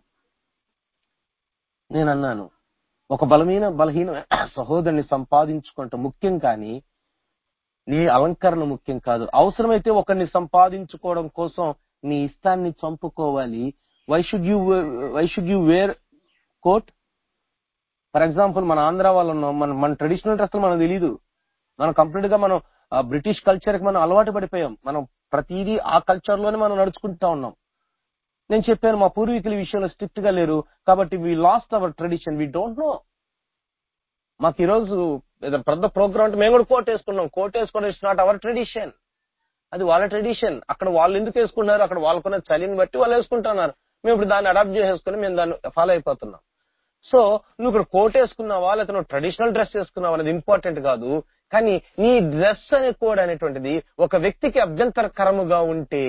నేను అన్నాను, ఒక బలహీన సహోదరుని సంపాదించుకోవటం ముఖ్యం, కానీ నీ అలంకరణ ముఖ్యం కాదు. అవసరమైతే ఒకరిని సంపాదించుకోవడం కోసం నీ ఇష్టాన్ని చంపుకోవాలి. Why should you wear coat? For example మన ఆంధ్ర వాళ్ళు ఉన్నాం, మన ట్రెడిషనల్ డ్రెస్సులు మనకు తెలీదు. మనం కంప్లీట్ గా మనం బ్రిటిష్ కల్చర్ కి మనం అలవాటు పడిపోయాం. మనం ప్రతిదీ ఆ కల్చర్ లోనే మనం నడుచుకుంటా ఉన్నాం. నేను చెప్పాను, మా పూర్వీకుల విషయంలో స్ట్రిక్ట్ గా లేరు కాబట్టి we lost our tradition, we don't know. మాకు ఈరోజు ఏదైనా పెద్ద ప్రోగ్రామ్ అంటే మేము కూడా కోట్ వేసుకున్నాం. కోట్ వేసుకోవడం ఇట్స్ నాట్ అవర్ ట్రెడిషన్, అది వాళ్ళ ట్రెడిషన్. అక్కడ వాళ్ళు ఎందుకు వేసుకున్నారు, అక్కడ వాళ్ళకున్న చలిని బట్టి వాళ్ళు వేసుకుంటున్నారు. మేము ఇప్పుడు దాన్ని అడాప్ట్ చేసేసుకుని మేము దాన్ని ఫాలో అయిపోతున్నాం. సో నువ్వు ఇక్కడ కోట్ వేసుకున్నావా లేకపోతే నువ్వు ట్రెడిషనల్ డ్రెస్ వేసుకున్నావా అనేది ఇంపార్టెంట్ కాదు. కానీ నీ డ్రెస్ అనే కోడ్ అనేటువంటిది ఒక వ్యక్తికి అభ్యంతరకరముగా ఉంటే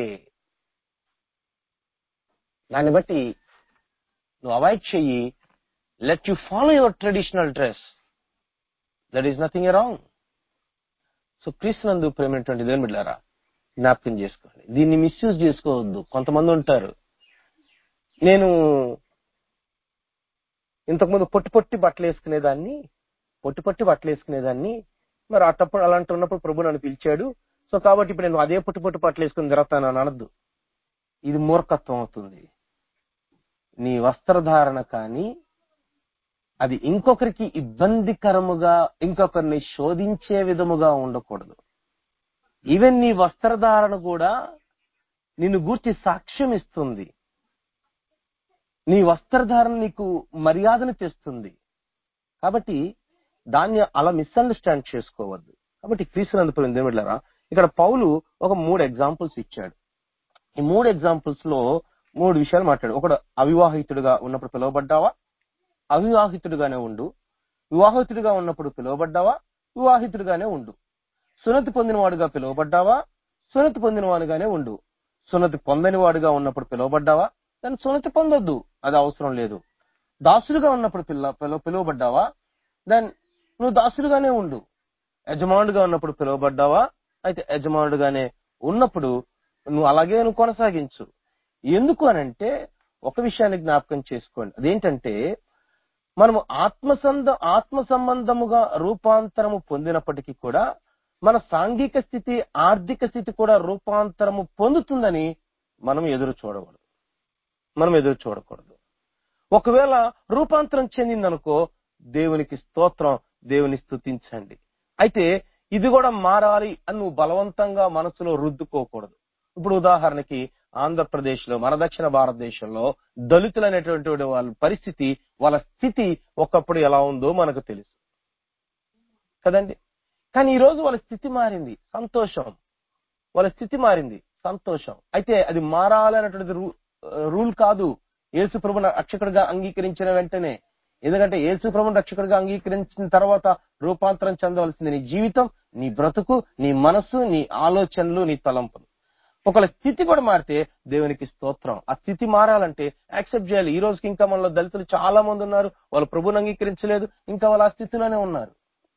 దాన్ని బట్టి నువ్వు అవాయిడ్ చెయ్యి. Let you follow your traditional dress, that is nothing wrong. So క్రీస్తునందు ప్రేమైనటువంటి దేవుని బిడ్డలారా, జ్ఞాపకం చేసుకోండి, దీన్ని మిస్యూజ్ చేసుకోవద్దు. కొంతమంది ఉంటారు, నేను ఇంతకుముందు పొట్టి బట్టలు వేసుకునేదాన్ని, మరి అట్టప్పుడు అలాంటి ఉన్నప్పుడు ప్రభు నన్ను పిలిచాడు, సో కాబట్టి ఇప్పుడు నేను అదే పొట్టి బట్టలు వేసుకుని తిరుగుతాను అని అనద్దు. ఇది మూర్ఖత్వం అవుతుంది. నీ వస్త్రధారణ కానీ అది ఇంకొకరికి ఇబ్బందికరముగా, ఇంకొకరిని శోధించే విధముగా ఉండకూడదు. ఈవెన్ నీ వస్త్రధారణ కూడా నిన్ను గూర్చి సాక్ష్యం ఇస్తుంది. నీ వస్త్రధారణ నీకు మర్యాదను తెస్తుంది. కాబట్టి దాన్ని అలా మిస్అండర్స్టాండ్ చేసుకోవద్దు. కాబట్టి క్రీస్తునందు ప్రియమైన దేవుని బిడ్డలారా, ఇక్కడ పౌలు ఒక 3 ఎగ్జాంపుల్స్ ఇచ్చాడు. ఈ 3 ఎగ్జాంపుల్స్ లో 3 విషయాలు మాట్లాడు. ఒకడు అవివాహితుడిగా ఉన్నప్పుడు పిలువబడ్డావా, అవివాహితుడిగానే ఉండు. వివాహితుడిగా ఉన్నప్పుడు పిలువబడ్డావా, వివాహితుడిగానే ఉండు. సున్నతి పొందినవాడుగా పిలువబడ్డావా, సున్నతి పొందినవాడుగానే ఉండు. సున్నతి పొందనివాడుగా ఉన్నప్పుడు పిలువబడ్డావా, దాన్ని సున్నతి పొందొద్దు, అది అవసరం లేదు. దాసులుగా ఉన్నప్పుడు పిలువబడ్డావా, దాన్ని నువ్వు దాసులుగానే ఉండు. యజమానుడిగా ఉన్నప్పుడు పిలువబడ్డావా, అయితే యజమానుడిగానే ఉన్నప్పుడు నువ్వు అలాగే కొనసాగించు. ఎందుకు అనంటే ఒక విషయాన్ని జ్ఞాపకం చేసుకోండి, అదేంటంటే మనము ఆత్మ సంబంధముగా రూపాంతరము పొందినప్పటికీ కూడా మన సాంఘిక స్థితి, ఆర్థిక స్థితి కూడా రూపాంతరము పొందుతుందని మనం ఎదురు చూడకూడదు. ఒకవేళ రూపాంతరం చెందిందనుకో, దేవునికి స్తోత్రం, దేవుని స్తుతించండి. అయితే ఇది కూడా మారాలి అని నువ్వు బలవంతంగా మనసులో రుద్దుకోకూడదు. ఇప్పుడు ఉదాహరణకి ఆంధ్రప్రదేశ్ లో, మన దక్షిణ భారతదేశంలో దళితులు అనేటువంటి వాళ్ళ పరిస్థితి, వాళ్ళ స్థితి ఒకప్పుడు ఎలా ఉందో మనకు తెలుసు కదండి. కానీ ఈ రోజు వాళ్ళ స్థితి మారింది, సంతోషం. అయితే అది మారాలనేటువంటిది రూల్ కాదు. యేసు ప్రభువును రక్షకుడిగా అంగీకరించిన వెంటనే, ఎందుకంటే యేసు ప్రభువును రక్షకుడిగా అంగీకరించిన తర్వాత రూపాంతరం చెందవలసింది నీ జీవితం, నీ బ్రతుకు, నీ మనస్సు, నీ ఆలోచనలు, నీ తలంపులు. ఒకళ్ళ స్థితి కూడా మారితే దేవునికి స్తోత్రం. ఆ స్థితి మారాలంటే యాక్సెప్ట్ చేయాలి. ఈ రోజుకి ఇంకా మనలో దళితులు చాలా మంది ఉన్నారు, వాళ్ళు ప్రభువుని అంగీకరించలేదు, ఇంకా వాళ్ళు ఆ స్థితిలోనే ఉన్నారు.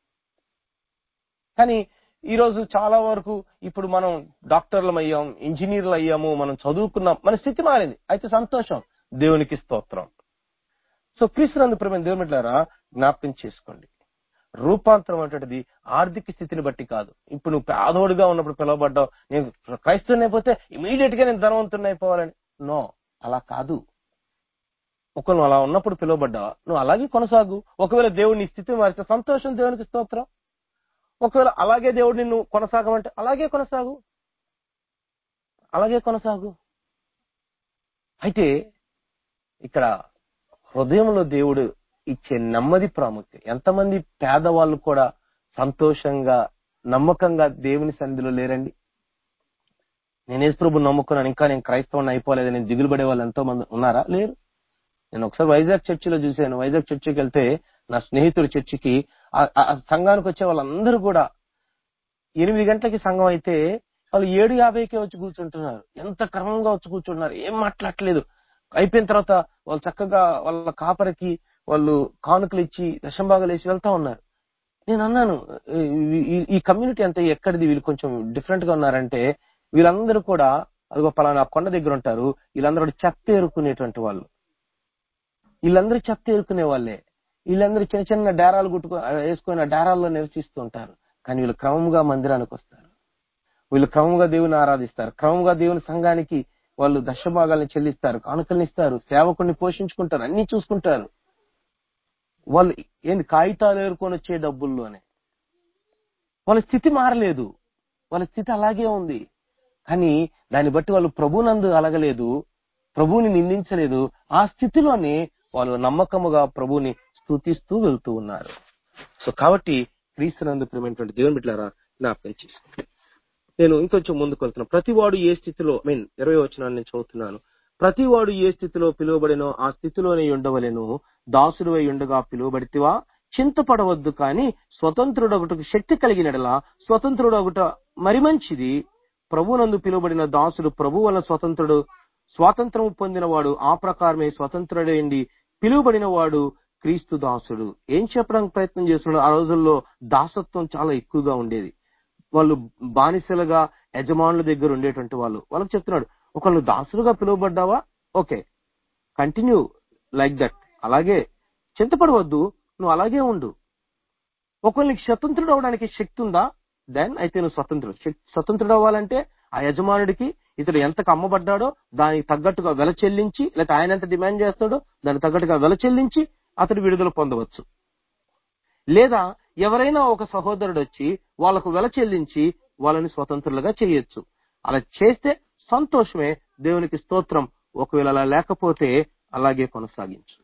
కానీ ఈ రోజు చాలా వరకు ఇప్పుడు మనం డాక్టర్లం అయ్యాం, ఇంజనీర్లు అయ్యాము, మనం చదువుకున్నాం, మన స్థితి మారింది, అయితే సంతోషం, దేవునికి స్తోత్రం. సో క్రీస్తునందు ప్రియమైన దేవుని బిడ్డలారా, జ్ఞాపకం చేసుకోండి, రూపాంతరం అనేటువంటిది ఆర్థిక స్థితిని బట్టి కాదు. ఇప్పుడు నువ్వు పేదోడుగా ఉన్నప్పుడు పిలువబడ్డావు, నేను క్రైస్తవుని అయిపోతే ఇమీడియట్ గా నేను ధనవంతుని అయిపోవాలని, నో, అలా కాదు. ఒకవేళ నువ్వు అలా ఉన్నప్పుడు పిలువబడ్డావా, నువ్వు అలాగే కొనసాగు. ఒకవేళ దేవుడు నీ స్థితి మారితే సంతోషం, దేవునికి స్తోత్రం. ఒకవేళ అలాగే దేవుడు నిన్ను కొనసాగమంటే అలాగే కొనసాగు, అలాగే కొనసాగు. అయితే ఇక్కడ హృదయంలో దేవుడు ఇచ్చే నెమ్మది ప్రాముఖ్యం. ఎంతమంది పేదవాళ్ళు కూడా సంతోషంగా నమ్మకంగా దేవుని సన్నిధిలో లేరండి? నేను యేసు ప్రభువుని నమ్ముకున్నాను, ఇంకా నేను క్రైస్తవుని అయిపోలేదు, నేను దిగులు పడే వాళ్ళు ఎంతో మంది ఉన్నారా? లేరు. నేను ఒకసారి వైజాగ్ చర్చిలో చూశాను. వైజాగ్ చర్చికి వెళ్తే నా స్నేహితుడి చర్చికి ఆ సంఘానికి వచ్చే వాళ్ళందరూ కూడా 8 గంటలకి సంఘం అయితే వాళ్ళు 7:50కే వచ్చి కూర్చుంటున్నారు. ఎంత క్రమంగా వచ్చి కూర్చుంటున్నారు, ఏం మాట్లాడలేదు. అయిపోయిన తర్వాత వాళ్ళు చక్కగా వాళ్ళ కాపరికి వాళ్ళు కానుకలు ఇచ్చి దశంభాగాలు వేసి వెళ్తా ఉన్నారు. నేను అన్నాను, ఈ కమ్యూనిటీ అంతా ఎక్కడిది, వీళ్ళు కొంచెం డిఫరెంట్ గా ఉన్నారంటే, వీళ్ళందరూ కూడా అదిగో పలానా కొండ దగ్గర ఉంటారు, వీళ్ళందరూ చెత్త ఏరుకునేటువంటి వాళ్ళు, వీళ్ళందరూ చెత్త ఏరుకునే వాళ్ళే, వీళ్ళందరూ చిన్న చిన్న డేరాలు వేసుకుని డేరాల్లో నివసిస్తూ ఉంటారు. కానీ వీళ్ళు క్రమంగా మందిరానికి వస్తారు, వీళ్ళు క్రమంగా దేవుని ఆరాధిస్తారు, క్రమంగా దేవుని సంఘానికి వాళ్ళు దశభాగాలను చెల్లిస్తారు, కానుకల్ని ఇస్తారు, సేవకుడిని పోషించుకుంటారు, అన్ని చూసుకుంటారు. వాళ్ళు ఏంది కాగితాలు ఏరుకొని వచ్చే డబ్బుల్లోనే. వాళ్ళ స్థితి మారలేదు, వాళ్ళ స్థితి అలాగే ఉంది. కానీ దాన్ని బట్టి వాళ్ళు ప్రభువునందు అలగలేదు, ప్రభువుని నిందించలేదు. ఆ స్థితిలోనే వాళ్ళు నమ్మకముగా ప్రభువుని స్తుతిస్తూ వెళ్తూ ఉన్నారు. సో కాబట్టి క్రీస్తునందు ప్రియమైనటువంటి దేవుని బిడ్డలారా, జ్ఞాపకం చేసుకోండి. నేను ఇంకొంచెం ముందుకు వెళ్తున్నాను. ప్రతివాడు ఏ స్థితిలో, 20వ వచనాన్ని నేను చదువుతున్నాను. ప్రతివాడు ఏ స్థితిలో పిలువబడినో ఆ స్థితిలోనే ఉండవలెను. దాసుడువై ఉండగా పిలువబడితివా, చింతపడవద్దు, కానీ స్వతంత్రుడొకటకు శక్తి కలిగినడలా స్వతంత్రుడొకట మరి మంచిది. ప్రభువునందు పిలువబడిన దాసుడు ప్రభు వలన స్వాతంత్రము పొందినవాడు, ఆ ప్రకారమే స్వతంత్రుడైంది పిలువబడిన వాడు క్రీస్తు దాసుడు. ఏం చెప్పడానికి ప్రయత్నం చేస్తున్నాడు? ఆ రోజుల్లో దాసత్వం చాలా ఎక్కువగా ఉండేది. వాళ్ళు బానిసలుగా యజమానుల దగ్గర ఉండేటువంటి వాళ్ళు. వాళ్ళకి చెప్తున్నాడు, ఒకళ్ళు దాసులుగా పిలువబడ్డావా, ఓకే, కంటిన్యూ లైక్ దట్, అలాగే చింతపడవద్దు, నువ్వు అలాగే ఉండు. ఒకవేళ నీకు స్వతంత్రుడు అవడానికి శక్తి ఉందా, దెన్ అయితే నువ్వు స్వతంత్రుడు అవ్వాలంటే ఆ యజమానుడికి ఇతడు ఎంతకు అమ్మబడ్డాడో దానికి తగ్గట్టుగా వెల చెల్లించి, లేకపోతే ఆయన ఎంత డిమాండ్ చేస్తాడో దానికి తగ్గట్టుగా వెల చెల్లించి అతడు విడుదల పొందవచ్చు. లేదా ఎవరైనా ఒక సహోదరుడు వచ్చి వాళ్ళకు వెల చెల్లించి వాళ్ళని స్వతంత్రులుగా చేయొచ్చు. అలా చేస్తే సంతోషమే, దేవునికి స్తోత్రం. ఒకవేళ అలా లేకపోతే అలాగే కొనసాగించు,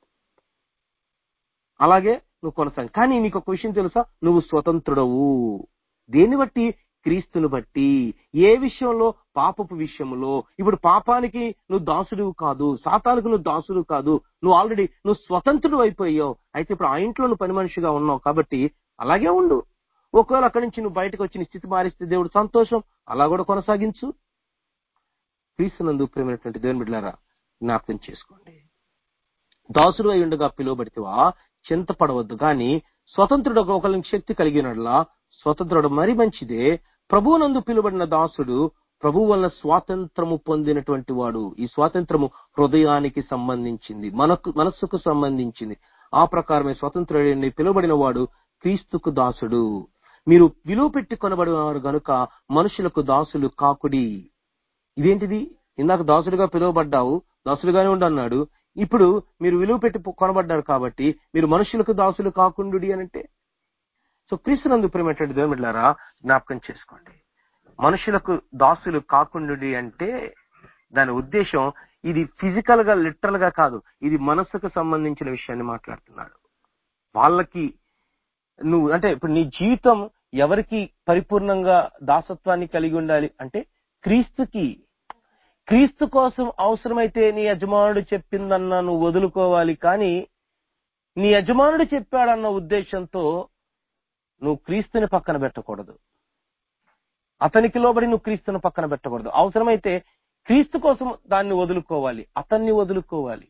అలాగే నువ్వు కొనసాగి. కానీ నీకు ఒక విషయం తెలుసా, నువ్వు స్వతంత్రుడవు. దేన్ని బట్టి? క్రీస్తుని బట్టి. ఏ విషయంలో? పాపపు విషయంలో. ఇప్పుడు పాపానికి నువ్వు దాసుడు కాదు, సాతానుకు నువ్వు దాసుడు కాదు, నువ్వు స్వతంత్రుడు అయిపోయావు. అయితే ఇప్పుడు ఆ ఇంట్లో నువ్వు పని మనిషిగా ఉన్నావు కాబట్టి అలాగే ఉండు. ఒకవేళ అక్కడి నుంచి నువ్వు బయటకు వచ్చి నీ స్థితి మారిస్తే దేవుడు సంతోషం, అలా కూడా కొనసాగించు. క్రీస్తునందు ప్రియమైనటువంటి దేవుని బిడ్డలారా, జ్ఞాపకం చేసుకోండి. దాసుడు అయి ఉండగా పిలువబడితివా, చింతపడవద్దు, కానీ స్వతంత్రుడు ఒకరికి శక్తి కలిగినట్లా స్వతంత్రుడు మరి మంచిదే. ప్రభువునందు పిలువబడిన దాసుడు ప్రభు వలన స్వాతంత్రము పొందినటువంటి వాడు. ఈ స్వాతంత్రము హృదయానికి సంబంధించింది, మనస్సుకు సంబంధించింది. ఆ ప్రకారమే స్వతంత్రుడిని పిలువబడిన వాడు క్రీస్తుకు దాసుడు. మీరు విలువ పెట్టి కొనబడినారు గనుక మనుషులకు దాసులు కాకుడి. ఇదేంటిది? ఇందాక దాసుడుగా పిలువబడ్డావు, దాసుడుగానే ఉండన్నాడు. ఇప్పుడు మీరు విలువ పెట్టి కొనబడ్డారు కాబట్టి మీరు మనుషులకు దాసులు కాకుండుడి అనంటే. సో క్రీస్తునందు ప్రియమైనటువంటి దేవుని బిడ్డలారా, జ్ఞాపకం చేసుకోండి. మనుషులకు దాసులు కాకుండుడి అంటే దాని ఉద్దేశం ఇది ఫిజికల్ గా, లిటరల్ గా కాదు, ఇది మనస్సుకు సంబంధించిన విషయాన్ని మాట్లాడుతున్నాడు. వాళ్ళకి నువ్వు అంటే ఇప్పుడు నీ జీవితం ఎవరికి పరిపూర్ణంగా దాసత్వాన్ని కలిగి ఉండాలి అంటే క్రీస్తుకి. క్రీస్తు కోసం అవసరమైతే నీ యజమానుడు చెప్పిందన్నా నువ్వు వదులుకోవాలి, కానీ నీ యజమానుడు చెప్పాడన్న ఉద్దేశంతో నువ్వు క్రీస్తుని పక్కన పెట్టకూడదు. అతనికి లోబడి నువ్వు క్రీస్తును పక్కన పెట్టకూడదు. అవసరమైతే క్రీస్తు కోసం దాన్ని వదులుకోవాలి, అతన్ని వదులుకోవాలి.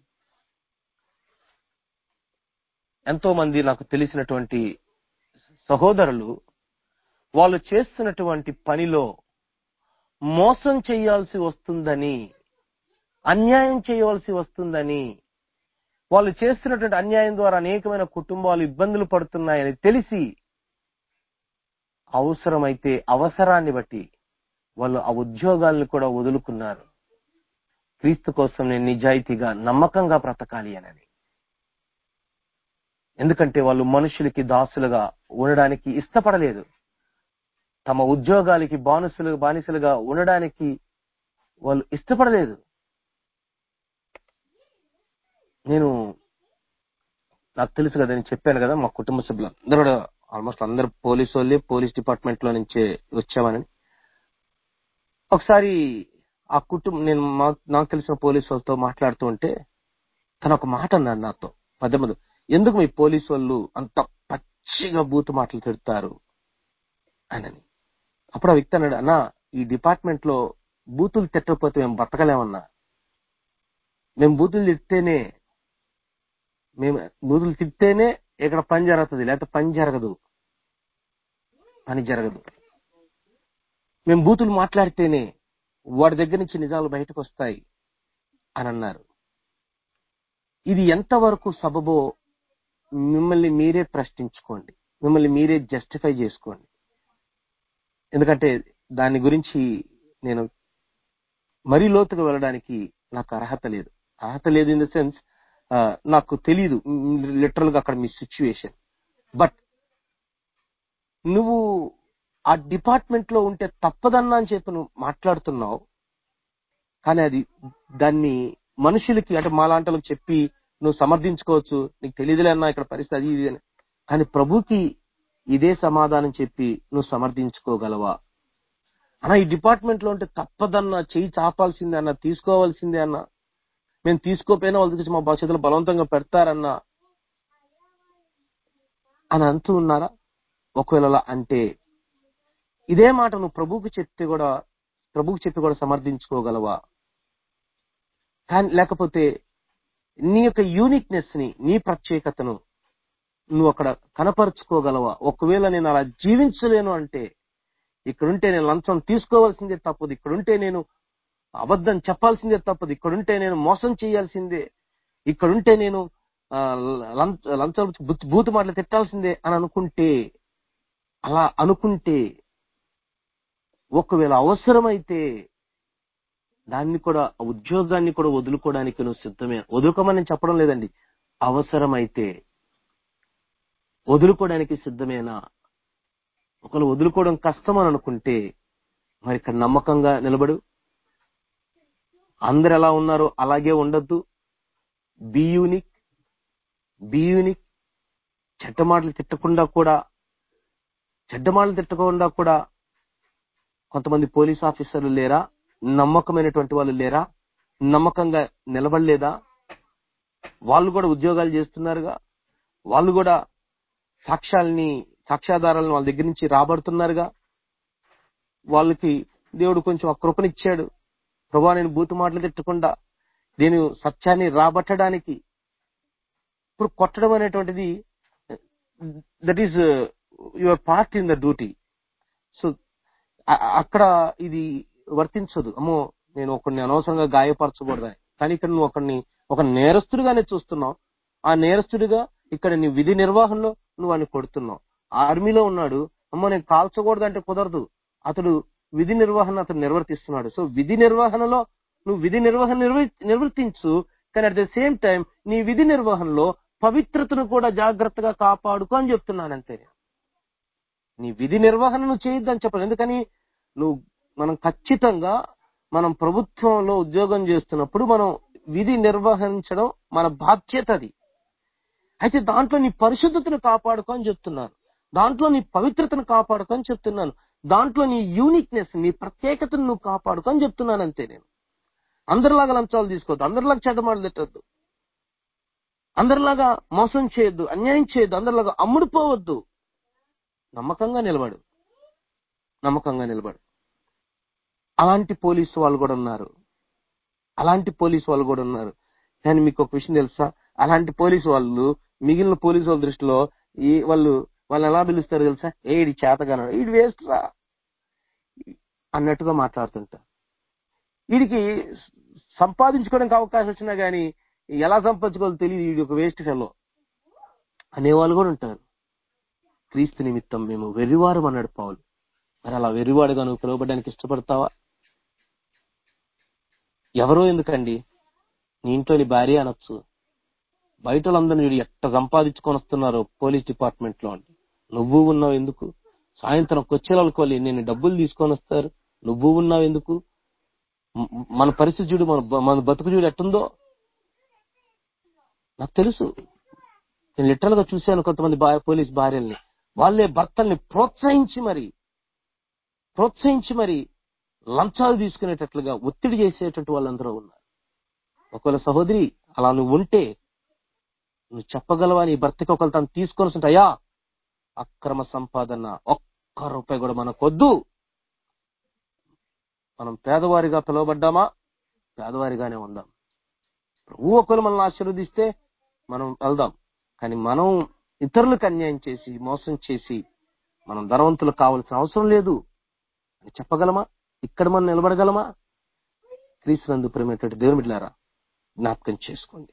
ఎంతో మంది నాకు తెలిసినటువంటి సహోదరులు వాళ్ళు చేస్తున్నటువంటి పనిలో మోసం చేయాల్సి వస్తుందని, అన్యాయం చేయవలసి వస్తుందని, వాళ్ళు చేస్తున్నటువంటి అన్యాయం ద్వారా అనేకమైన కుటుంబాలు ఇబ్బందులు పడుతున్నాయని తెలిసి అవసరమైతే అవసరాన్ని బట్టి వాళ్ళు ఆ ఉద్యోగాలను కూడా వదులుకున్నారు. క్రీస్తు కోసం నేను నిజాయితీగా నమ్మకంగా బ్రతకాలి అని. ఎందుకంటే వాళ్ళు మనుషులకి దాసులుగా ఉండడానికి ఇష్టపడలేదు. తమ ఉద్యోగాలకి బానిసలుగా ఉండడానికి వాళ్ళు ఇష్టపడలేదు. నాకు తెలుసు కదా, నేను చెప్పాను కదా, మా కుటుంబ సభ్యులు అందరూ కూడా ఆల్మోస్ట్ అందరు పోలీసు వాళ్ళే, పోలీస్ డిపార్ట్మెంట్ లో నుంచే వచ్చామని. ఒకసారి ఆ నేను నాకు తెలిసిన పోలీసు వాళ్ళతో మాట్లాడుతూ ఉంటే తను ఒక మాట అన్నాడు నాతో, పదమదు, ఎందుకు మీ పోలీసు వాళ్ళు అంత పచ్చిగా బూతు మాటలు తిడతారు అని. అప్పుడు ఆ వ్యక్తి అన్నాడు, అన్నా ఈ డిపార్ట్మెంట్ లో బూతులు తిట్టకపోతే మేము బతకలేమన్నా, మేము బూతులు తిట్టేనే ఇక్కడ పని జరుగుతుంది, లేకపోతే పని జరగదు. మేము బూతులు మాట్లాడితేనే వాడి దగ్గర నుంచి నిజాలు బయటకు వస్తాయి అని అన్నారు. ఇది ఎంతవరకు సబబో మిమ్మల్ని మీరే ప్రశ్నించుకోండి, మిమ్మల్ని మీరే జస్టిఫై చేసుకోండి. ఎందుకంటే దాని గురించి నేను మరీ లోతుగా వెళ్ళడానికి నాకు అర్హత లేదు ఇన్ ద సెన్స్ నాకు తెలియదు లిటరల్ గా అక్కడ మీ సిచ్యువేషన్. బట్ నువ్వు ఆ డిపార్ట్మెంట్ లో ఉంటే తప్పదన్నా అని చెప్పి నువ్వు మాట్లాడుతున్నావు, కానీ దాన్ని మనుషులకి అంటే మాలాంటలకు చెప్పి నువ్వు సమర్థించుకోవచ్చు, నీకు తెలియదులే అన్నా ఇక్కడ పరిస్థితి అది ఇది అని. కానీ ప్రభుకి ఇదే సమాధానం చెప్పి నువ్వు సమర్థించుకోగలవా? అన్నా ఈ డిపార్ట్మెంట్ లో ఉంటే తప్పదన్నా, చెయ్యి చాపాల్సిందే అన్నా, తీసుకోవాల్సిందే అన్నా, మేము తీసుకోపోయినా వాళ్ళ దగ్గర మా భవిష్యత్తులో బలవంతంగా పెడతారన్నా అని అంటూ ఉన్నారా? ఒకవేళ అంటే ఇదే మాట నువ్వు ప్రభువుకి చెప్పి కూడా సమర్థించుకోగలవా? కానీ లేకపోతే నీ యొక్క యూనిక్నెస్ ని, నీ ప్రత్యేకతను నువ్వు అక్కడ కనపరుచుకోగలవా? ఒకవేళ నేను అలా జీవించలేను అంటే, ఇక్కడుంటే నేను లంచం తీసుకోవాల్సిందే తప్పదు, ఇక్కడుంటే నేను అబద్ధం చెప్పాల్సిందే తప్పదు, ఇక్కడుంటే నేను మోసం చేయాల్సిందే, ఇక్కడుంటే నేను లంచం బూతు మాటలు తిట్టాల్సిందే అని అలా అనుకుంటే ఒకవేళ అవసరమైతే దాన్ని కూడా, ఉద్యోగాన్ని కూడా వదులుకోవడానికి నువ్వు సిద్ధమే. వదులుకోమని నేను చెప్పడం లేదండి, అవసరమైతే వదులుకోవడానికి సిద్ధమేనా? ఒకవేళ వదులుకోవడం కష్టం అని అనుకుంటే మరి ఇక్కడ నమ్మకంగా నిలబడు. అందరు ఎలా ఉన్నారో అలాగే ఉండద్దు. Be unique. చెడ్డ మాటలు తిట్టకుండా కూడా కొంతమంది పోలీస్ ఆఫీసర్లు లేరా? నమ్మకమైనటువంటి వాళ్ళు లేరా? నమ్మకంగా నిలబడలేదా? వాళ్ళు కూడా ఉద్యోగాలు చేస్తున్నారుగా, వాళ్ళు కూడా సాక్ష్యాధారాలను వాళ్ళ దగ్గర నుంచి రాబడుతున్నారుగా. వాళ్ళకి దేవుడు కొంచెం ఆ కృపనిచ్చాడు. ప్రభువా, నేను బూతు మాటలు తిట్టకుండా నేను సత్యాన్ని రాబట్టడానికి. ఇప్పుడు కొట్టడం అనేటువంటిది that is your part in the duty. So అక్కడ ఇది వర్తించదు. అమ్మో, నేను ఒకరిని అనవసరంగా గాయపరచకూడదని. కానీ ఇక్కడ నువ్వు ఒక నేరస్తుడిగానే చూస్తున్నావు. ఆ నేరస్తుడిగా ఇక్కడ నీ విధి నిర్వహణలో నువ్వు అని కొడుతున్నావు. ఆర్మీలో ఉన్నాడు, అమ్మో నేను కాల్చకూడదు అంటే కుదరదు. అతడు విధి నిర్వహణ అతను నిర్వర్తిస్తున్నాడు. సో విధి నిర్వహణలో నువ్వు విధి నిర్వహణ నిర్వర్తించు, కానీ అట్ ద సేమ్ టైం నీ విధి నిర్వహణలో పవిత్రతను కూడా జాగ్రత్తగా కాపాడుకో అని చెప్తున్నానంతే. నీ విధి నిర్వహణ నువ్వు చేయొద్దని చెప్పాలి. ఎందుకని మనం ఖచ్చితంగా మనం ప్రభుత్వంలో ఉద్యోగం చేస్తున్నప్పుడు మనం విధి నిర్వహించడం మన బాధ్యత. అది అయితే దాంట్లో నీ పరిశుద్ధతను కాపాడుకో అని చెప్తున్నాను, దాంట్లో నీ పవిత్రతను కాపాడుకో అని చెప్తున్నాను, దాంట్లో నీ యూనిక్నెస్, నీ ప్రత్యేకతను నువ్వు కాపాడుకో అని చెప్తున్నాను అంతే. నేను అందరిలాగా లంచాలు తీసుకోవద్దు, అందరిలాగా చెడ్డమాటలు తిట్టద్దు, అందరిలాగా మోసం చేయొద్దు, అన్యాయం చేయొద్దు, అందరిలాగా అమ్ముడుపోవద్దు. నమ్మకంగా నిలబడు. అలాంటి పోలీసు వాళ్ళు కూడా ఉన్నారు. కానీ మీకు ఒక విషయం తెలుసా, అలాంటి పోలీసు వాళ్ళు మిగిలిన పోలీసు వాళ్ళ దృష్టిలో వాళ్ళు ఎలా పిలుస్తారు తెలుసా? ఈడి చేతగానడు, ఈడు వేస్ట్ రా అన్నట్టుగా మాట్లాడుతుంటారు. వీడికి సంపాదించుకోవడానికి అవకాశం వచ్చినా గానీ ఎలా సంపాదించుకోవాలో తెలియదు, వీడి ఒక వేస్ట్ ఫెలో అనేవాళ్ళు కూడా ఉంటారు. క్రీస్తు నిమిత్తం మేము వెర్రివారం అన్నాడు పౌలు. మరి అలా వెర్రివాడుగా నువ్వు పిలువబడడానికి ఇష్టపడతావా? ఎవరో ఎందుకండి, నీ ఇంట్లోని భార్య అనొచ్చు. బయట వాళ్ళందరూ వీడు ఎట్ట సంపాదించుకొని వస్తున్నారు పోలీస్ డిపార్ట్మెంట్ లో అంటే, నువ్వు ఉన్నావు ఎందుకు? సాయంత్రం కొచ్చేవాళ్ళకోవాలి నేను డబ్బులు తీసుకొని వస్తారు, నువ్వు ఉన్నావు ఎందుకు? మన పరిస్థితి చూడు, మన బతుకు చూడు ఎట్టుందో. నాకు తెలుసు, నేను లిటరల్ గా చూశాను కొంతమంది పోలీస్ భార్యల్ని, వాళ్ళే భర్తల్ని ప్రోత్సహించి మరి లంచాలు తీసుకునేటట్లుగా ఒత్తిడి చేసేటట్టు వాళ్ళందరూ ఉన్నారు. ఒకవేళ సహోదరి అలా నువ్వు ఉంటే నువ్వు చెప్పగలవా నీ భర్తకి ఒకవేళ తను తీసుకొని ఉంటే, అయ్యా అక్రమ సంపాదన ఒక్క రూపాయి కూడా మనకొద్దు, మనం పేదవారిగా పిలువబడ్డామా, పేదవారిగానే ఉందాం. ప్రభు ఒకవేళ మనల్ని ఆశీర్వదిస్తే మనం వెళ్దాం, కానీ మనం ఇతరులకు అన్యాయం చేసి మోసం చేసి మనం ధనవంతులు కావాల్సిన అవసరం లేదు అని చెప్పగలమా? ఇక్కడ మనం నిలబడగలమా? క్రీస్తునందు ప్రేమైనటువంటి దేవుని బిడ్డలారా, జ్ఞాపకం చేసుకోండి.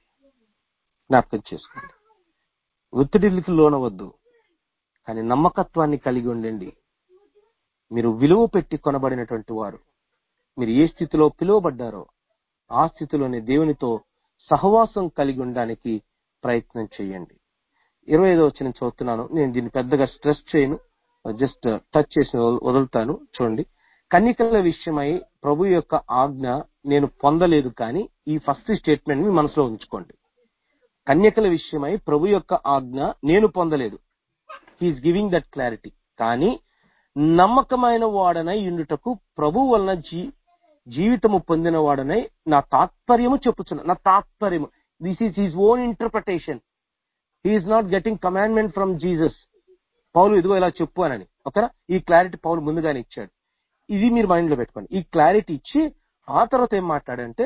ఒత్తిడికి లోనవద్దు, కానీ నమ్మకత్వాన్ని కలిగి ఉండండి. మీరు విలువ పెట్టి కొనబడినటువంటి వారు. మీరు ఏ స్థితిలో పిలువబడ్డారో ఆ స్థితిలోనే దేవునితో సహవాసం కలిగి ఉండడానికి ప్రయత్నం చేయండి. 25వ వచనం చదువుతున్నాను. నేను దీన్ని పెద్దగా స్ట్రెస్ చేయను, జస్ట్ టచ్ చేసి వదులుతాను. చూడండి, కన్యకల విషయమై ప్రభు యొక్క ఆజ్ఞ నేను పొందలేదు. కానీ ఈ ఫస్ట్ స్టేట్మెంట్ ని మనసులో ఉంచుకోండి. కన్యకల విషయమై ప్రభు యొక్క ఆజ్ఞ నేను పొందలేదు. He is giving that clarity. కానీ నమ్మకమైన వాడనై ఉండుటకు ప్రభు వలన జీవితము పొందిన వాడనై నా తాత్పర్యము చెప్పుచున్నా. నా తాత్పర్యము, this is his own interpretation. He is not getting commandment from Jesus. పౌలు ఇదిగో ఇలా చెప్పు అని. ఓకేనా? ఈ క్లారిటీ పౌలు ముందుగానే ఇచ్చాడు. ఇది మీరు మైండ్ లో పెట్టుకోండి. ఈ క్లారిటీ ఇచ్చి ఆ తర్వాత ఏం మాట్లాడంటే,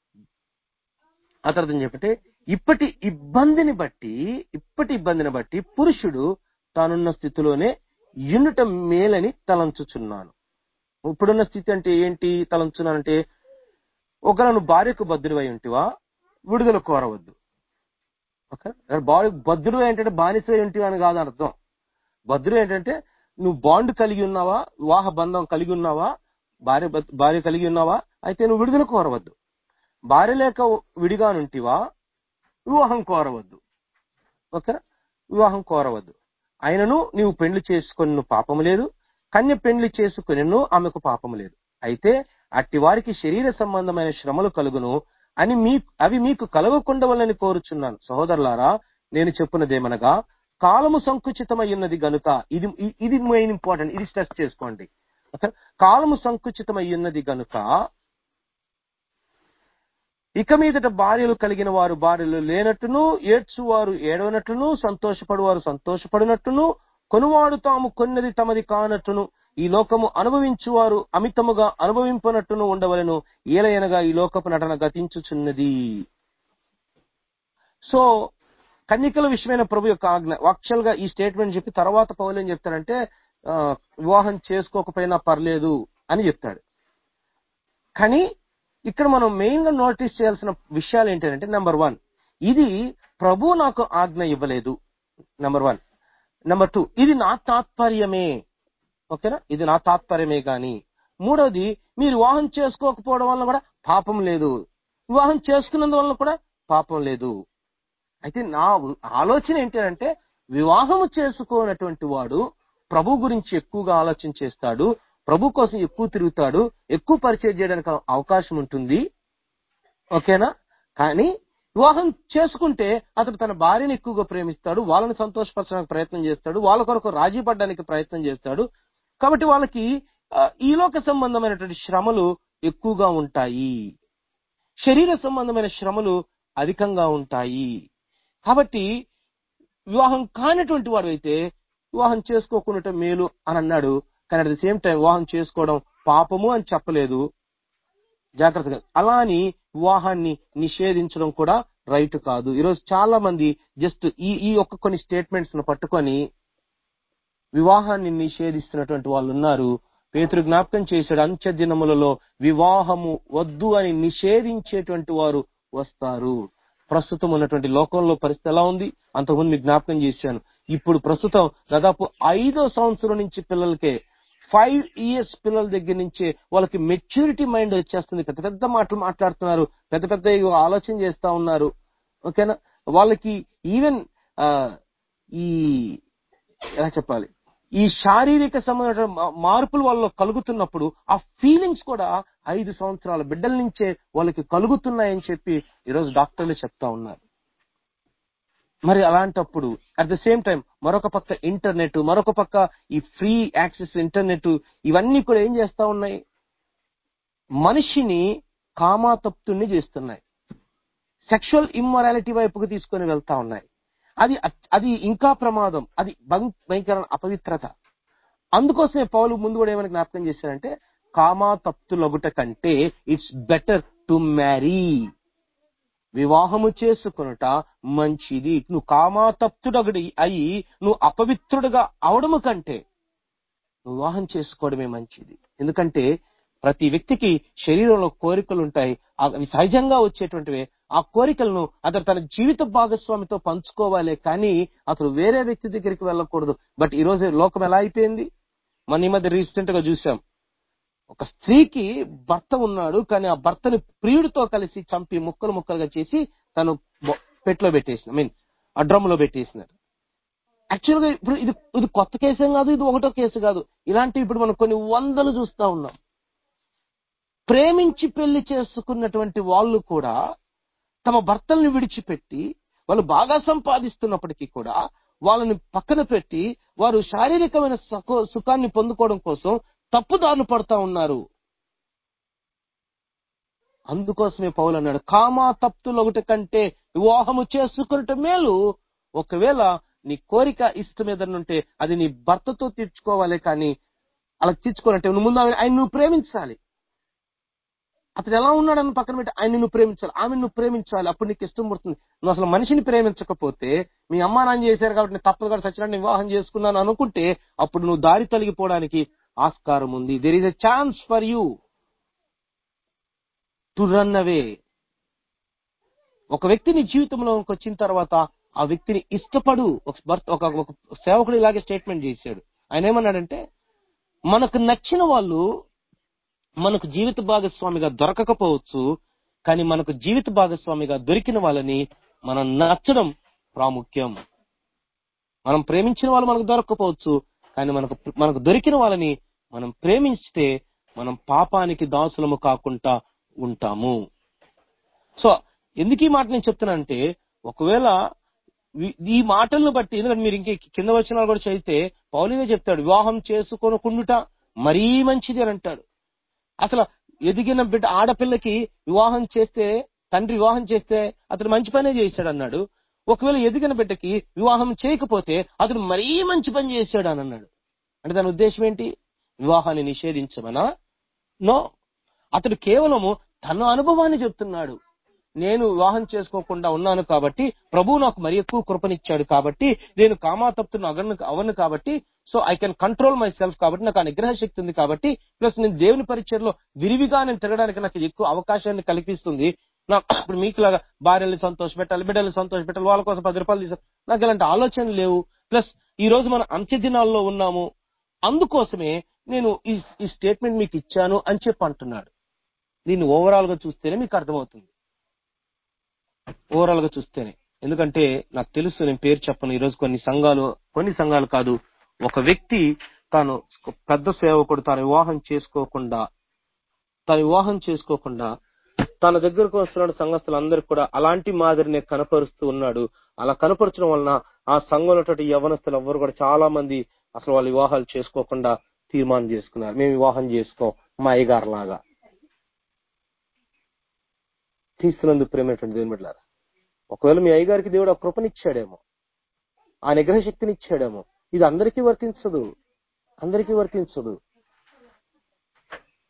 ఆ తర్వాత ఏం చెప్పంటే, ఇప్పటి ఇబ్బందిని బట్టి పురుషుడు తానున్న స్థితిలోనే యుండుట మేలని తలంచుచున్నాను. ఇప్పుడున్న స్థితి అంటే ఏంటి తలంచున్నానంటే, ఒకవేళ నువ్వు భార్యకు బద్ధుడివై ఉంటివా, విడుదల కోరవద్దు. ఓకే, బద్ధుడు ఏంటంటే బానిసై ఉంటివా అని కాదు అర్థం. బద్ధుడు ఏంటంటే నువ్వు బాండ్ కలిగి ఉన్నావా, వివాహ బంధం కలిగి ఉన్నావా, భార్య కలిగి ఉన్నావా, అయితే నువ్వు విడుదల కోరవద్దు. భార్య లేక విడిగా నుంటివా, వివాహం కోరవద్దు. ఓకే, వివాహం కోరవద్దు. ఆయనను నీవు పెండ్లి చేసుకొని పాపము లేదు, కన్య పెండ్లి చేసుకుని ఆమెకు పాపము లేదు. అయితే అట్టి వారికి శరీర సంబంధమైన శ్రమలు కలుగును అని అవి మీకు కలగకుండవలని కోరుచున్నాను. సహోదరులారా, నేను చెప్పున్నదేమనగా, కాలము సంకుచితమై ఉన్నది గనుక, ఇది మెయిన్ ఇంపార్టెంట్, ఇది స్ట్రెస్ చేసుకోండి. కాలము సంకుచితమై ఉన్నది గనుక ఇక మీదట భార్యలు కలిగిన వారు భార్యలు లేనట్టును, ఏడ్చువారు ఏడవనట్టును, సంతోషపడువారు సంతోషపడినట్టును, కొనువాడు తాము కొన్నది తమది కానట్టును, ఈ లోకము అనుభవించువారు అమితముగా అనుభవింపనట్టును ఉండవలెను. ఏలయనగా ఈ లోకపు నటన గతించుచున్నది. సో కన్యకల విషయమైన ప్రభు యొక్క ఆజ్ఞ యాక్చువల్ గా ఈ స్టేట్మెంట్ చెప్పి తర్వాత పౌలు ఏం చెప్తాడంటే, వివాహం చేసుకోకపోయినా పర్లేదు అని చెప్తాడు. కానీ ఇక్కడ మనం మెయిన్ గా నోటీస్ చేయాల్సిన విషయాలు ఏంటంటే, నెంబర్ 1, ఇది ప్రభు నాకు ఆజ్ఞ ఇవ్వలేదు. నెంబర్ 1. నెంబర్ 2, ఇది నా తాత్పర్యమే. ఓకేనా, ఇది నా తాత్పర్యమే. కానీ మూడవది, మీరు వివాహం చేసుకోకపోవడం వల్ల కూడా పాపం లేదు, వివాహం చేసుకున్నందువల్ల కూడా పాపం లేదు. అయితే నా ఆలోచన ఏంటంటే, వివాహము చేసుకోనటువంటి వాడు ప్రభు గురించి ఎక్కువగా ఆలోచన చేస్తాడు, ప్రభు కోసం ఎక్కువ తిరుగుతాడు, ఎక్కువ పరిచయం చేయడానికి అవకాశం ఉంటుంది. ఓకేనా? కానీ వివాహం చేసుకుంటే అతడు తన భార్యను ఎక్కువగా ప్రేమిస్తాడు, వాళ్ళని సంతోషపరచడానికి ప్రయత్నం చేస్తాడు, వాళ్ళ కొరకు రాజీ పడడానికి ప్రయత్నం చేస్తాడు. కాబట్టి వాళ్ళకి ఈ లోక సంబంధమైనటువంటి శ్రమలు ఎక్కువగా ఉంటాయి, శరీర సంబంధమైన శ్రమలు అధికంగా ఉంటాయి. కాబట్టి వివాహం కానటువంటి వాడు అయితే వివాహం చేసుకోకుండా మేలు అని అన్నాడు. కానీ అట్ ది సేమ్ టైం వివాహం చేసుకోవడం పాపము అని చెప్పలేదు, జాగ్రత్తగా. అలా అని వివాహాన్ని నిషేధించడం కూడా రైట్ కాదు. ఈరోజు చాలా మంది జస్ట్ ఈ ఒక్క కొన్ని స్టేట్మెంట్స్ ను పట్టుకొని వివాహాన్ని నిషేధిస్తున్నటువంటి వాళ్ళు ఉన్నారు. పేతురు జ్ఞాపకం చేశాడు, అంత్య దినములలో వివాహము వద్దు అని నిషేధించేటువంటి వారు వస్తారు. ప్రస్తుతం ఉన్నటువంటి లోకంలో పరిస్థితి ఎలా ఉంది? అంతకుముందు మీకు జ్ఞాపకం చేశాను. ఇప్పుడు ప్రస్తుతం దాదాపు 5వ సంవత్సరం నుంచి పిల్లలకే 5 years పిల్లల దగ్గర నుంచే వాళ్ళకి మెచ్యూరిటీ మైండ్ వచ్చేస్తుంది. పెద్ద పెద్ద మాటలు మాట్లాడుతున్నారు, పెద్ద పెద్ద ఆలోచన చేస్తా ఉన్నారు. ఓకేనా? వాళ్ళకి ఈవెన్ ఈ ఎలా చెప్పాలి, ఈ శారీరక సంబంధ మార్పులు వాళ్ళలో కలుగుతున్నప్పుడు ఆ ఫీలింగ్స్ కూడా 5 సంవత్సరాల బిడ్డల నుంచే వాళ్ళకి కలుగుతున్నాయని చెప్పి ఈరోజు డాక్టర్లు చెప్తా ఉన్నారు. మరి అలాంటప్పుడు అట్ ద సేమ్ టైం మరొక పక్క ఇంటర్నెట్, మరొక పక్క ఈ ఫ్రీ యాక్సెస్ ఇంటర్నెట్, ఇవన్నీ కూడా ఏం చేస్తా ఉన్నాయి? మనిషిని కామాతప్తుణ్ణి చేస్తున్నాయి, సెక్షువల్ ఇమ్మొరాలిటీ వైపుకు తీసుకొని వెళ్తా ఉన్నాయి. అది ఇంకా ప్రమాదం, అది భయంకర అపవిత్రత. అందుకోసమే పౌలు ముందు కూడా ఏమైనా జ్ఞాపకం చేశారంటే, కామాతప్తులగుట కంటే ఇట్స్ బెటర్ టు మ్యారీ, వివాహము చేసుకొనుట మంచిది. నువ్వు కామాతప్తుడొకటి అయి నువ్వు అపవిత్రుడుగా అవడము కంటే వివాహం చేసుకోవడమే మంచిది. ఎందుకంటే ప్రతి వ్యక్తికి శరీరంలో కోరికలు ఉంటాయి, అవి సహజంగా వచ్చేటువంటివే. ఆ కోరికలను అతను తన జీవిత భాగస్వామితో పంచుకోవాలే కానీ అతను వేరే వ్యక్తి దగ్గరికి వెళ్ళకూడదు. బట్ ఈ రోజు లోకం ఎలా అయిపోయింది? మన ఈ మధ్య రీసెంట్ గా చూసాం, ఒక స్త్రీకి భర్త ఉన్నాడు, కానీ ఆ భర్తని ప్రియుడితో కలిసి చంపి ముక్కలు ముక్కలుగా చేసి తను పెట్లో పెట్టేసిన, ఆ డ్రమ్లో పెట్టేసినారు. యాక్చువల్ గా ఇప్పుడు ఇది కొత్త కేసేం కాదు, ఇది ఒకటో కేసు కాదు. ఇలాంటివి ఇప్పుడు మనం కొన్ని వందలు చూస్తా ఉన్నాం. ప్రేమించి పెళ్లి చేసుకున్నటువంటి వాళ్ళు కూడా తమ భర్తల్ని విడిచిపెట్టి వాళ్ళు బాగా సంపాదిస్తున్నప్పటికీ కూడా వాళ్ళని పక్కన పెట్టి వారు శారీరకమైన సుఖాన్ని పొందుకోవడం కోసం తప్పుదారులు పడతా ఉన్నారు. అందుకోసమే పౌలు అన్నాడు, కామాతప్తులొకటి కంటే వివాహము చేసుకున్నట్టు మేలు. ఒకవేళ నీ కోరిక ఇష్టం ఏదన్నా ఉంటే అది నీ భర్తతో తీర్చుకోవాలి, కానీ అలా తీర్చుకోవాలంటే నువ్వు ముందు ఆయన నువ్వు ప్రేమించాలి. అతను ఎలా ఉన్నాడని పక్కన పెట్టి ఆయన నువ్వు ప్రేమించాలి, ఆమె నువ్వు ప్రేమించాలి. అప్పుడు నీకు ఇష్టం పడుతుంది. నువ్వు అసలు మనిషిని ప్రేమించకపోతే, మీ అమ్మా నాన్న చేశారు కాబట్టి నేను తప్పదు కూడా సచ్చినట్టు వివాహం చేసుకున్నాను అనుకుంటే అప్పుడు నువ్వు దారి తొలగిపోవడానికి ఆస్కారం ఉంది. There is a chance for you to run away. ఒక వ్యక్తి నీ జీవితంలోకి వచ్చిన తర్వాత ఆ వ్యక్తిని ఇష్టపడు. ఒక సేవకుడు ఇలాగే స్టేట్మెంట్ చేశాడు. ఆయన ఏమన్నాడంటే, మనకు నచ్చిన వాళ్ళు మనకు జీవిత భాగస్వామిగా దొరకకపోవచ్చు, కానీ మనకు జీవిత భాగస్వామిగా దొరికిన వాళ్ళని మనం నచ్చడం ప్రాముఖ్యం. మనం ప్రేమించిన వాళ్ళు మనకు దొరకకపోవచ్చు, కానీ మనకు దొరికిన వాళ్ళని మనం ప్రేమించితే మనం పాపానికి దాసులము కాకుండా ఉంటాము. సో ఎందుకు ఈ మాట నేను చెప్తున్నానంటే, ఒకవేళ ఈ మాటలను బట్టి, ఎందుకంటే మీరు ఇంకే కింద వచనాలు కూడా చదివితే పౌలునే చెప్తాడు, వివాహం చేసుకోనకుండుట మరీ మంచిది అని అంటాడు. అసలు ఎదిగిన బిడ్డ ఆడపిల్లకి వివాహం చేస్తే, తండ్రి వివాహం చేస్తే అతను మంచి పనే చేశాడు అన్నాడు. ఒకవేళ ఎదిగిన బిడ్డకి వివాహం చేయకపోతే అతను మరీ మంచి పని చేశాడు అని అన్నాడు. అంటే దాని ఉద్దేశం ఏంటి? వివాహాన్ని నిషేధించమనా? నో, అతడు కేవలము తన అనుభవాన్ని చెప్తున్నాడు. నేను వివాహం చేసుకోకుండా ఉన్నాను కాబట్టి ప్రభువు నాకు మరి ఎక్కువ కృపనిచ్చాడు, కాబట్టి నేను కామాతప్తును అవను కాబట్టి, so I can control myself, కాబట్టి నాకు ఆ నిగ్రహ శక్తి ఉంది కాబట్టి, ప్లస్ నేను దేవుని పరిచర్లో విరివిగా నేను తిరగడానికి నాకు ఎక్కువ అవకాశాన్ని కల్పిస్తుంది. ఇప్పుడు మీకులాగా భార్యల్ని సంతోషపెట్టాలి, బిడ్డల్ని సంతోషపెట్టాలి, వాళ్ళ కోసం 10 రూపాయలు తీసుకో, నాకు ఇలాంటి ఆలోచనలు లేవు. ప్లస్ ఈ రోజు మనం అంత్య దినాల్లో ఉన్నాము, అందుకోసమే నేను ఈ స్టేట్మెంట్ మీకు ఇచ్చాను అని చెప్పి అంటున్నాడు. దీన్ని ఓవరాల్ గా చూస్తేనే మీకు అర్థమవుతుంది, ఓవరాల్ గా చూస్తేనే. ఎందుకంటే నాకు తెలుసు, నేను పేరు చెప్పను ఈరోజు, కొన్ని సంఘాలు కాదు, ఒక వ్యక్తి తాను పెద్ద సేవకుడు తాను వివాహం చేసుకోకుండా తన దగ్గరకు వస్తున్న సంఘస్థులందరికీ కూడా అలాంటి మాదిరినే కనపరుస్తూ ఉన్నాడు. అలా కనపరచడం వలన ఆ సంఘంలో యవనస్తులు ఎవ్వరు కూడా చాలా మంది అసలు వాళ్ళు వివాహాలు చేసుకోకుండా తీర్మానం చేసుకున్నారు, మేము వివాహం చేసుకోం మా అయ్యగారు లాగా. తీస్తున్నందుకు ప్రేమటువంటి దేవుని బిడ్డలారా, ఒకవేళ మీ అయ్యగారికి దేవుడు ఆ కృపనిచ్చాడేమో, ఆ నిగ్రహ శక్తిని ఇచ్చాడేమో, ఇది అందరికీ వర్తించదు.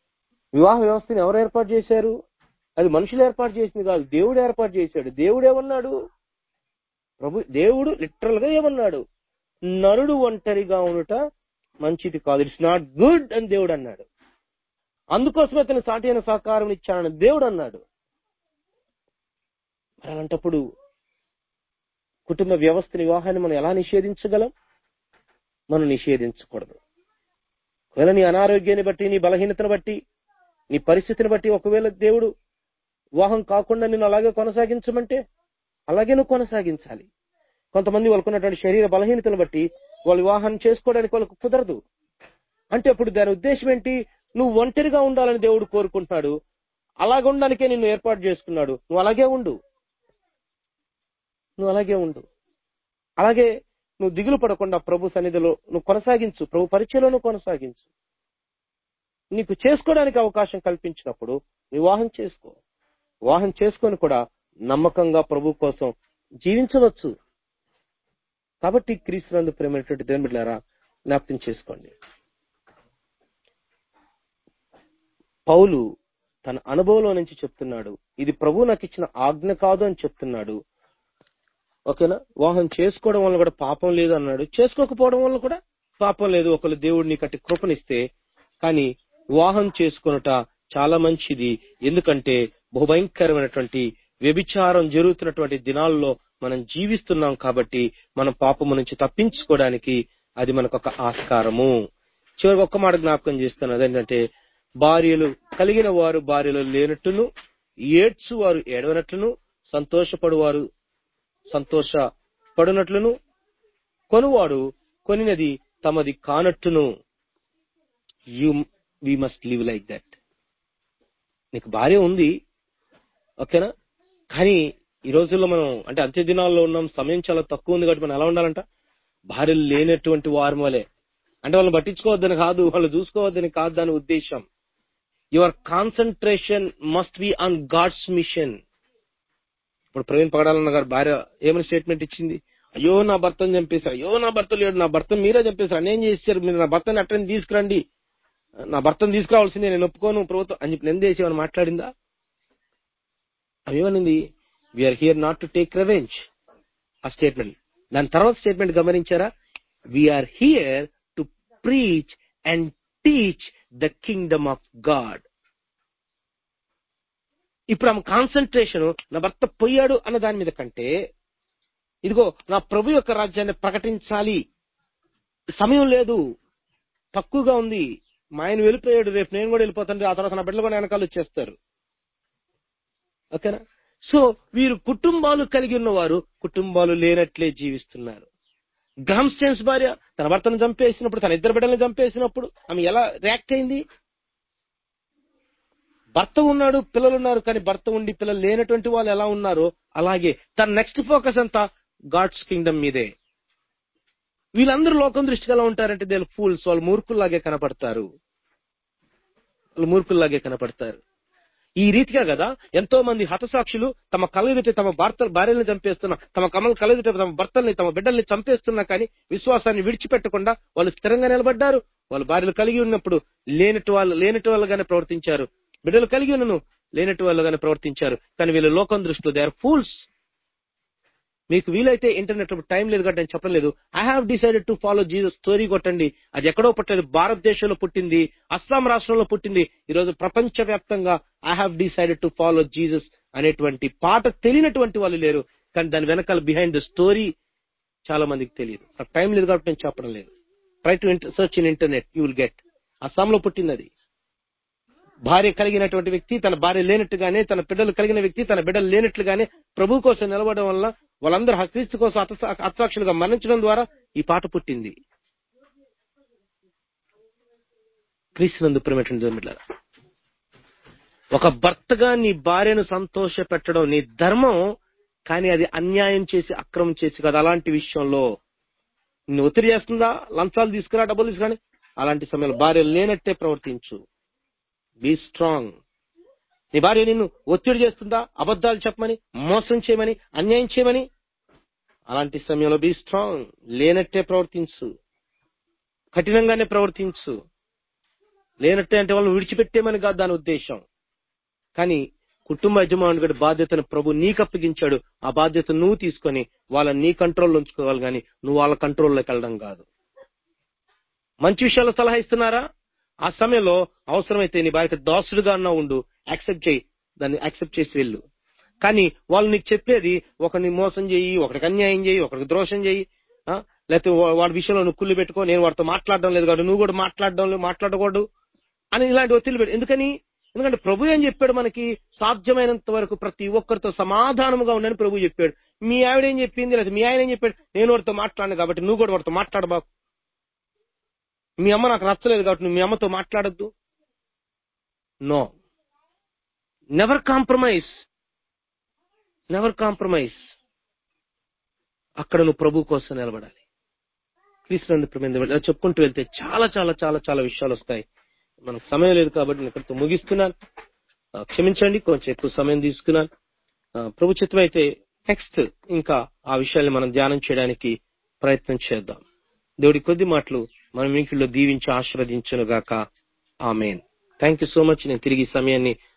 వివాహ వ్యవస్థని ఎవరు ఏర్పాటు చేశారు? అది మనుషులు ఏర్పాటు చేసింది కాదు, దేవుడు ఏర్పాటు చేశాడు. దేవుడు ఏమన్నాడు? దేవుడు లిటరల్ గా ఏమన్నాడు? నరుడు ఒంటరిగా ఉండుట మంచిది కాదు, ఇట్స్ నాట్ గుడ్ అని దేవుడు అన్నాడు. అందుకోసమే అతను సాటి అయిన సహకారం ఇచ్చానని దేవుడు అన్నాడు. అలాంటప్పుడు కుటుంబ వ్యవస్థని, వివాహాన్ని మనం ఎలా నిషేధించగలం? మనం నిషేధించకూడదు. ఒకవేళ నీ అనారోగ్యాన్ని బట్టి, నీ బలహీనతను బట్టి, నీ పరిస్థితిని బట్టి ఒకవేళ దేవుడు వివాహం కాకుండా నిన్ను అలాగే కొనసాగించమంటే అలాగే నువ్వు కొనసాగించాలి. కొంతమంది వాళ్ళకున్నటువంటి శరీర బలహీనతను బట్టి వాళ్ళు వివాహం చేసుకోవడానికి వాళ్ళకు కుదరదు. అంటే అప్పుడు దాని ఉద్దేశం ఏంటి? నువ్వు ఒంటరిగా ఉండాలని దేవుడు కోరుకుంటున్నాడు. అలాగ ఉండడానికే నిన్ను ఏర్పాటు చేసుకున్నాడు. నువ్వు అలాగే ఉండు. అలాగే నువ్వు దిగులు పడకుండా ప్రభు సన్నిధిలో నువ్వు కొనసాగించు, ప్రభు పరిచయంలో నువ్వు కొనసాగించు. నీకు చేసుకోవడానికి అవకాశం కల్పించినప్పుడు వివాహం చేసుకో. వివాహం చేసుకొని కూడా నమ్మకంగా ప్రభు కోసం జీవించవచ్చు. కాబట్టి క్రీస్తునందు ప్రేమైనటువంటి దేవుని బిడ్డలారా, జ్ఞాపకం చేసుకోండి. పౌలు తన అనుభవంలో నుంచి చెప్తున్నాడు, ఇది ప్రభు నాకు ఇచ్చిన ఆజ్ఞ కాదు అని చెప్తున్నాడు. ఓకేనా? వివాహం చేసుకోవడం వల్ల కూడా పాపం లేదు అన్నాడు, చేసుకోకపోవడం వల్ల కూడా పాపం లేదు. ఒకళ్ళు దేవుడు నీకు అట్టి కృపనిస్తే. కానీ వివాహం చేసుకొనుట చాలా మంచిది. ఎందుకంటే బహుభయంకరమైనటువంటి వ్యభిచారం జరుగుతున్నటువంటి దినాల్లో మనం జీవిస్తున్నాం. కాబట్టి మనం పాపము నుంచి తప్పించుకోవడానికి అది మనకు ఒక ఆస్కారము. చివరికి ఒక్క మాట జ్ఞాపకం చేస్తాను, అదేంటంటే భార్యలు కలిగిన వారు భార్యలు లేనట్టును, ఏడ్చు వారు ఏడవనట్లును, సంతోషపడువారు సంతోషపడునట్లును, కొనువాడు కొనినది తమది కానట్టును. We must live like that. నీకు భార్య ఉంది, ఓకేనా? కానీ ఈ రోజుల్లో మనం అంటే అంత్య దినాల్లో ఉన్నాం, సమయం చాలా తక్కువ ఉంది. కాబట్టి మనం ఎలా ఉండాలంట? భార్యలు లేనటువంటి వారి వలె. అంటే వాళ్ళని పట్టించుకోవద్దని కాదు, వాళ్ళు చూసుకోవద్దని కాదు దాని ఉద్దేశం. Your concentration must be on God's mission. ఇప్పుడు ప్రవీణ్ పగడాలన్న గారు భార్య ఏమైనా స్టేట్మెంట్ ఇచ్చింది? అయ్యో నా భర్తను చంపేశారు, అయ్యో నా భర్త లేడు, నా భర్త మీరే చంపేశారు, అన్నేం చేశారు, మీరు నా భర్తని అట్టని తీసుకురండి, నా భర్తను తీసుకురావాల్సిందే, నేను ఒప్పుకోను ప్రభుత్వం అని చెప్పి నిందేసి ఏమైనా మాట్లాడిందా? అవేమనింది? We are here not to take revenge. ఆ స్టేట్మెంట్. దాని తర్వాత స్టేట్మెంట్ గమనించారా? We are here to preach and teach the kingdom of God. ఇప్పుడు ఆమె కాన్సన్ట్రేషన్ నా భర్త పోయాడు అన్న దాని మీద కంటే, ఇదిగో నా ప్రభు యొక్క రాజ్యాన్ని ప్రకటించాలి, సమయం లేదు, తక్కువగా ఉంది, మా ఆయన వెళ్ళిపోయాడు, రేపు నేను కూడా వెళ్ళిపోతాను, ఆ తర్వాత నా బిడ్డలు కూడా వెనకాల వచ్చేస్తారు. ఓకేనా? సో వీరు కుటుంబాలు కలిగి ఉన్నవారు కుటుంబాలు లేనట్లే జీవిస్తున్నారు. గ్రామ్ స్టెయిన్స్ భార్య తన భర్తను చంపేసినప్పుడు, తన ఇద్దరు బిడ్డలను చంపేసినప్పుడు ఆమె ఎలా రియాక్ట్ అయింది? భర్త ఉన్నాడు, పిల్లలు ఉన్నారు, కానీ భర్త ఉండి పిల్లలు లేనటువంటి వాళ్ళు ఎలా ఉన్నారో అలాగే తన నెక్స్ట్ ఫోకస్ అంతా గాడ్స్ కింగ్డమ్ మీదే. వీళ్ళందరూ లోకం దృష్టికి ఎలా ఉంటారంటే దే ఫూల్స్. వాళ్ళు మూర్ఖుల్లాగే కనపడతారు. ఈ రీతిగా కదా ఎంతో మంది హతసాక్షులు తమ కలెదుట తమ భార్యలను చంపేస్తున్నా, తమ కలెదుట తమ భర్తల్ని తమ బిడ్డల్ని చంపేస్తున్నా కానీ విశ్వాసాన్ని విడిచిపెట్టకుండా వాళ్ళు స్థిరంగా నిలబడ్డారు. వాళ్ళు భార్యలు కలిగి ఉన్నప్పుడు లేనటి వాళ్ళుగానే ప్రవర్తించారు, బిడ్డలు కలిగి ఉన్నను లేనటి వాళ్ళుగానే ప్రవర్తించారు. కానీ వీళ్ళు లోకం దృష్టిలో దే ఆర్ ఫూల్స్. మీకు వీలైతే ఇంటర్నెట్ టైం లేదు కాబట్టి నేను చెప్పలేదు. I have decided to follow Jesus story కొట్టండి. అది ఎక్కడో పుట్టలేదు, భారతదేశంలో పుట్టింది, అస్సాం రాష్ట్రంలో పుట్టింది. ఈరోజు ప్రపంచ వ్యాప్తంగా I have decided to follow Jesus అనేటువంటి పాట తెలియనటువంటి వాళ్ళు లేరు. కానీ దాని వెనకాల బిహైండ్ ద స్టోరీ చాలా మందికి తెలియదు. నాకు టైం లేదు కాబట్టి నేను చెప్పడం లేదు. Try to search in internet, you will get. అస్సాంలో పుట్టింది అది. భార్య కలిగినటువంటి వ్యక్తి తన భార్య లేనట్టుగానే, తన బిడ్డలు కలిగిన వ్యక్తి తన బిడ్డలు లేనట్లుగానే ప్రభు కోసం నిలబడడం వల్ల వాళ్ళందరూ క్రీస్తు కోసం హతసాక్షులుగా మరణించడం ద్వారా ఈ పాట పుట్టింది. క్రీస్తునందు ప్రియమైనటువంటి దేవుని, ఒక భర్తగా నీ భార్యను సంతోష పెట్టడం నీ ధర్మం. కానీ అది అన్యాయం చేసి అక్రమం చేసి కాదు. అలాంటి విషయంలో నిన్ను ఒత్తిడి చేస్తుందా, లంచాలు తీసుకురా, డబ్బులు తీసుకురాని, అలాంటి సమయంలో భార్య లేనట్టే ప్రవర్తించు. Be strong. నీ భార్య నిన్ను ఒత్తిడి చేస్తుందా, అబద్ధాలు చెప్పమని, మోసం చేయమని, అన్యాయం చేయమని, అలాంటి సమయంలో బీ స్ట్రాంగ్. లేనట్టే ప్రవర్తించు, కఠినంగానే ప్రవర్తించు. లేనట్టే అంటే వాళ్ళని విడిచిపెట్టేమని కాదు దాని ఉద్దేశం. కానీ కుటుంబ యజమానుడి బాధ్యతను ప్రభు నీకు అప్పగించాడు. ఆ బాధ్యత నువ్వు తీసుకొని వాళ్ళని నీ కంట్రోల్లో ఉంచుకోవాలి, కానీ నువ్వు వాళ్ళ కంట్రోల్లోకి వెళ్ళడం కాదు. మంచి విషయాల్లో సలహా ఇస్తున్నారా? ఆ సమయంలో అవసరమైతే నీ భార్యకి దాసుడుగా అన్నా ఉండు, యాక్సెప్ట్ చేయి, దాన్ని యాక్సెప్ట్ చేసి వెళ్ళు. కానీ వాళ్ళు నీకు చెప్పేది ఒకరిని మోసం చేయి, ఒకరికి అన్యాయం చేయి, ఒకరికి ద్రోషం చేయి, లేకపోతే వాడి విషయంలో నువ్వు కుళ్ళు పెట్టుకో, నేను వాడితో మాట్లాడడం లేదు కాబట్టి నువ్వు కూడా మాట్లాడకూడదు అని ఇలాంటి ఒత్తిడి పెట్టు. ఎందుకంటే ప్రభు ఏం చెప్పాడు మనకి? సాధ్యమైనంత వరకు ప్రతి ఒక్కరితో సమాధానముగా ఉండని ప్రభు చెప్పాడు. మీ ఆవిడ ఏం చెప్పింది, లేదా మీ ఆయన ఏం చెప్పాడు? నేను వాడితో మాట్లాడను కాబట్టి నువ్వు కూడా వాడితో మాట్లాడబాకు. మీ అమ్మ నాకు నచ్చలేదు కాబట్టి నువ్వు మీ అమ్మతో మాట్లాడద్దు. No, never compromise. అక్కడ నువ్వు ప్రభు కోసం నిలబడాలి. క్రీస్తు ప్రేమ చెప్పుకుంటూ వెళ్తే చాలా చాలా చాలా చాలా విషయాలు వస్తాయి. మనకు సమయం లేదు కాబట్టి నేను ఇక్కడితో ముగిస్తున్నాను. క్షమించండి, కొంచెం ఎక్కువ సమయం తీసుకున్నాను. ప్రభు చిత్తం అయితే నెక్స్ట్ ఇంకా ఆ విషయాన్ని మనం ధ్యానం చేయడానికి ప్రయత్నం చేద్దాం. దేవుడి కొద్ది మాటలు మన మీకుల్లో దీవించి ఆశీర్వదించును గాక. ఆమేన్. Thank you so much. నేను తిరిగి సమయాన్ని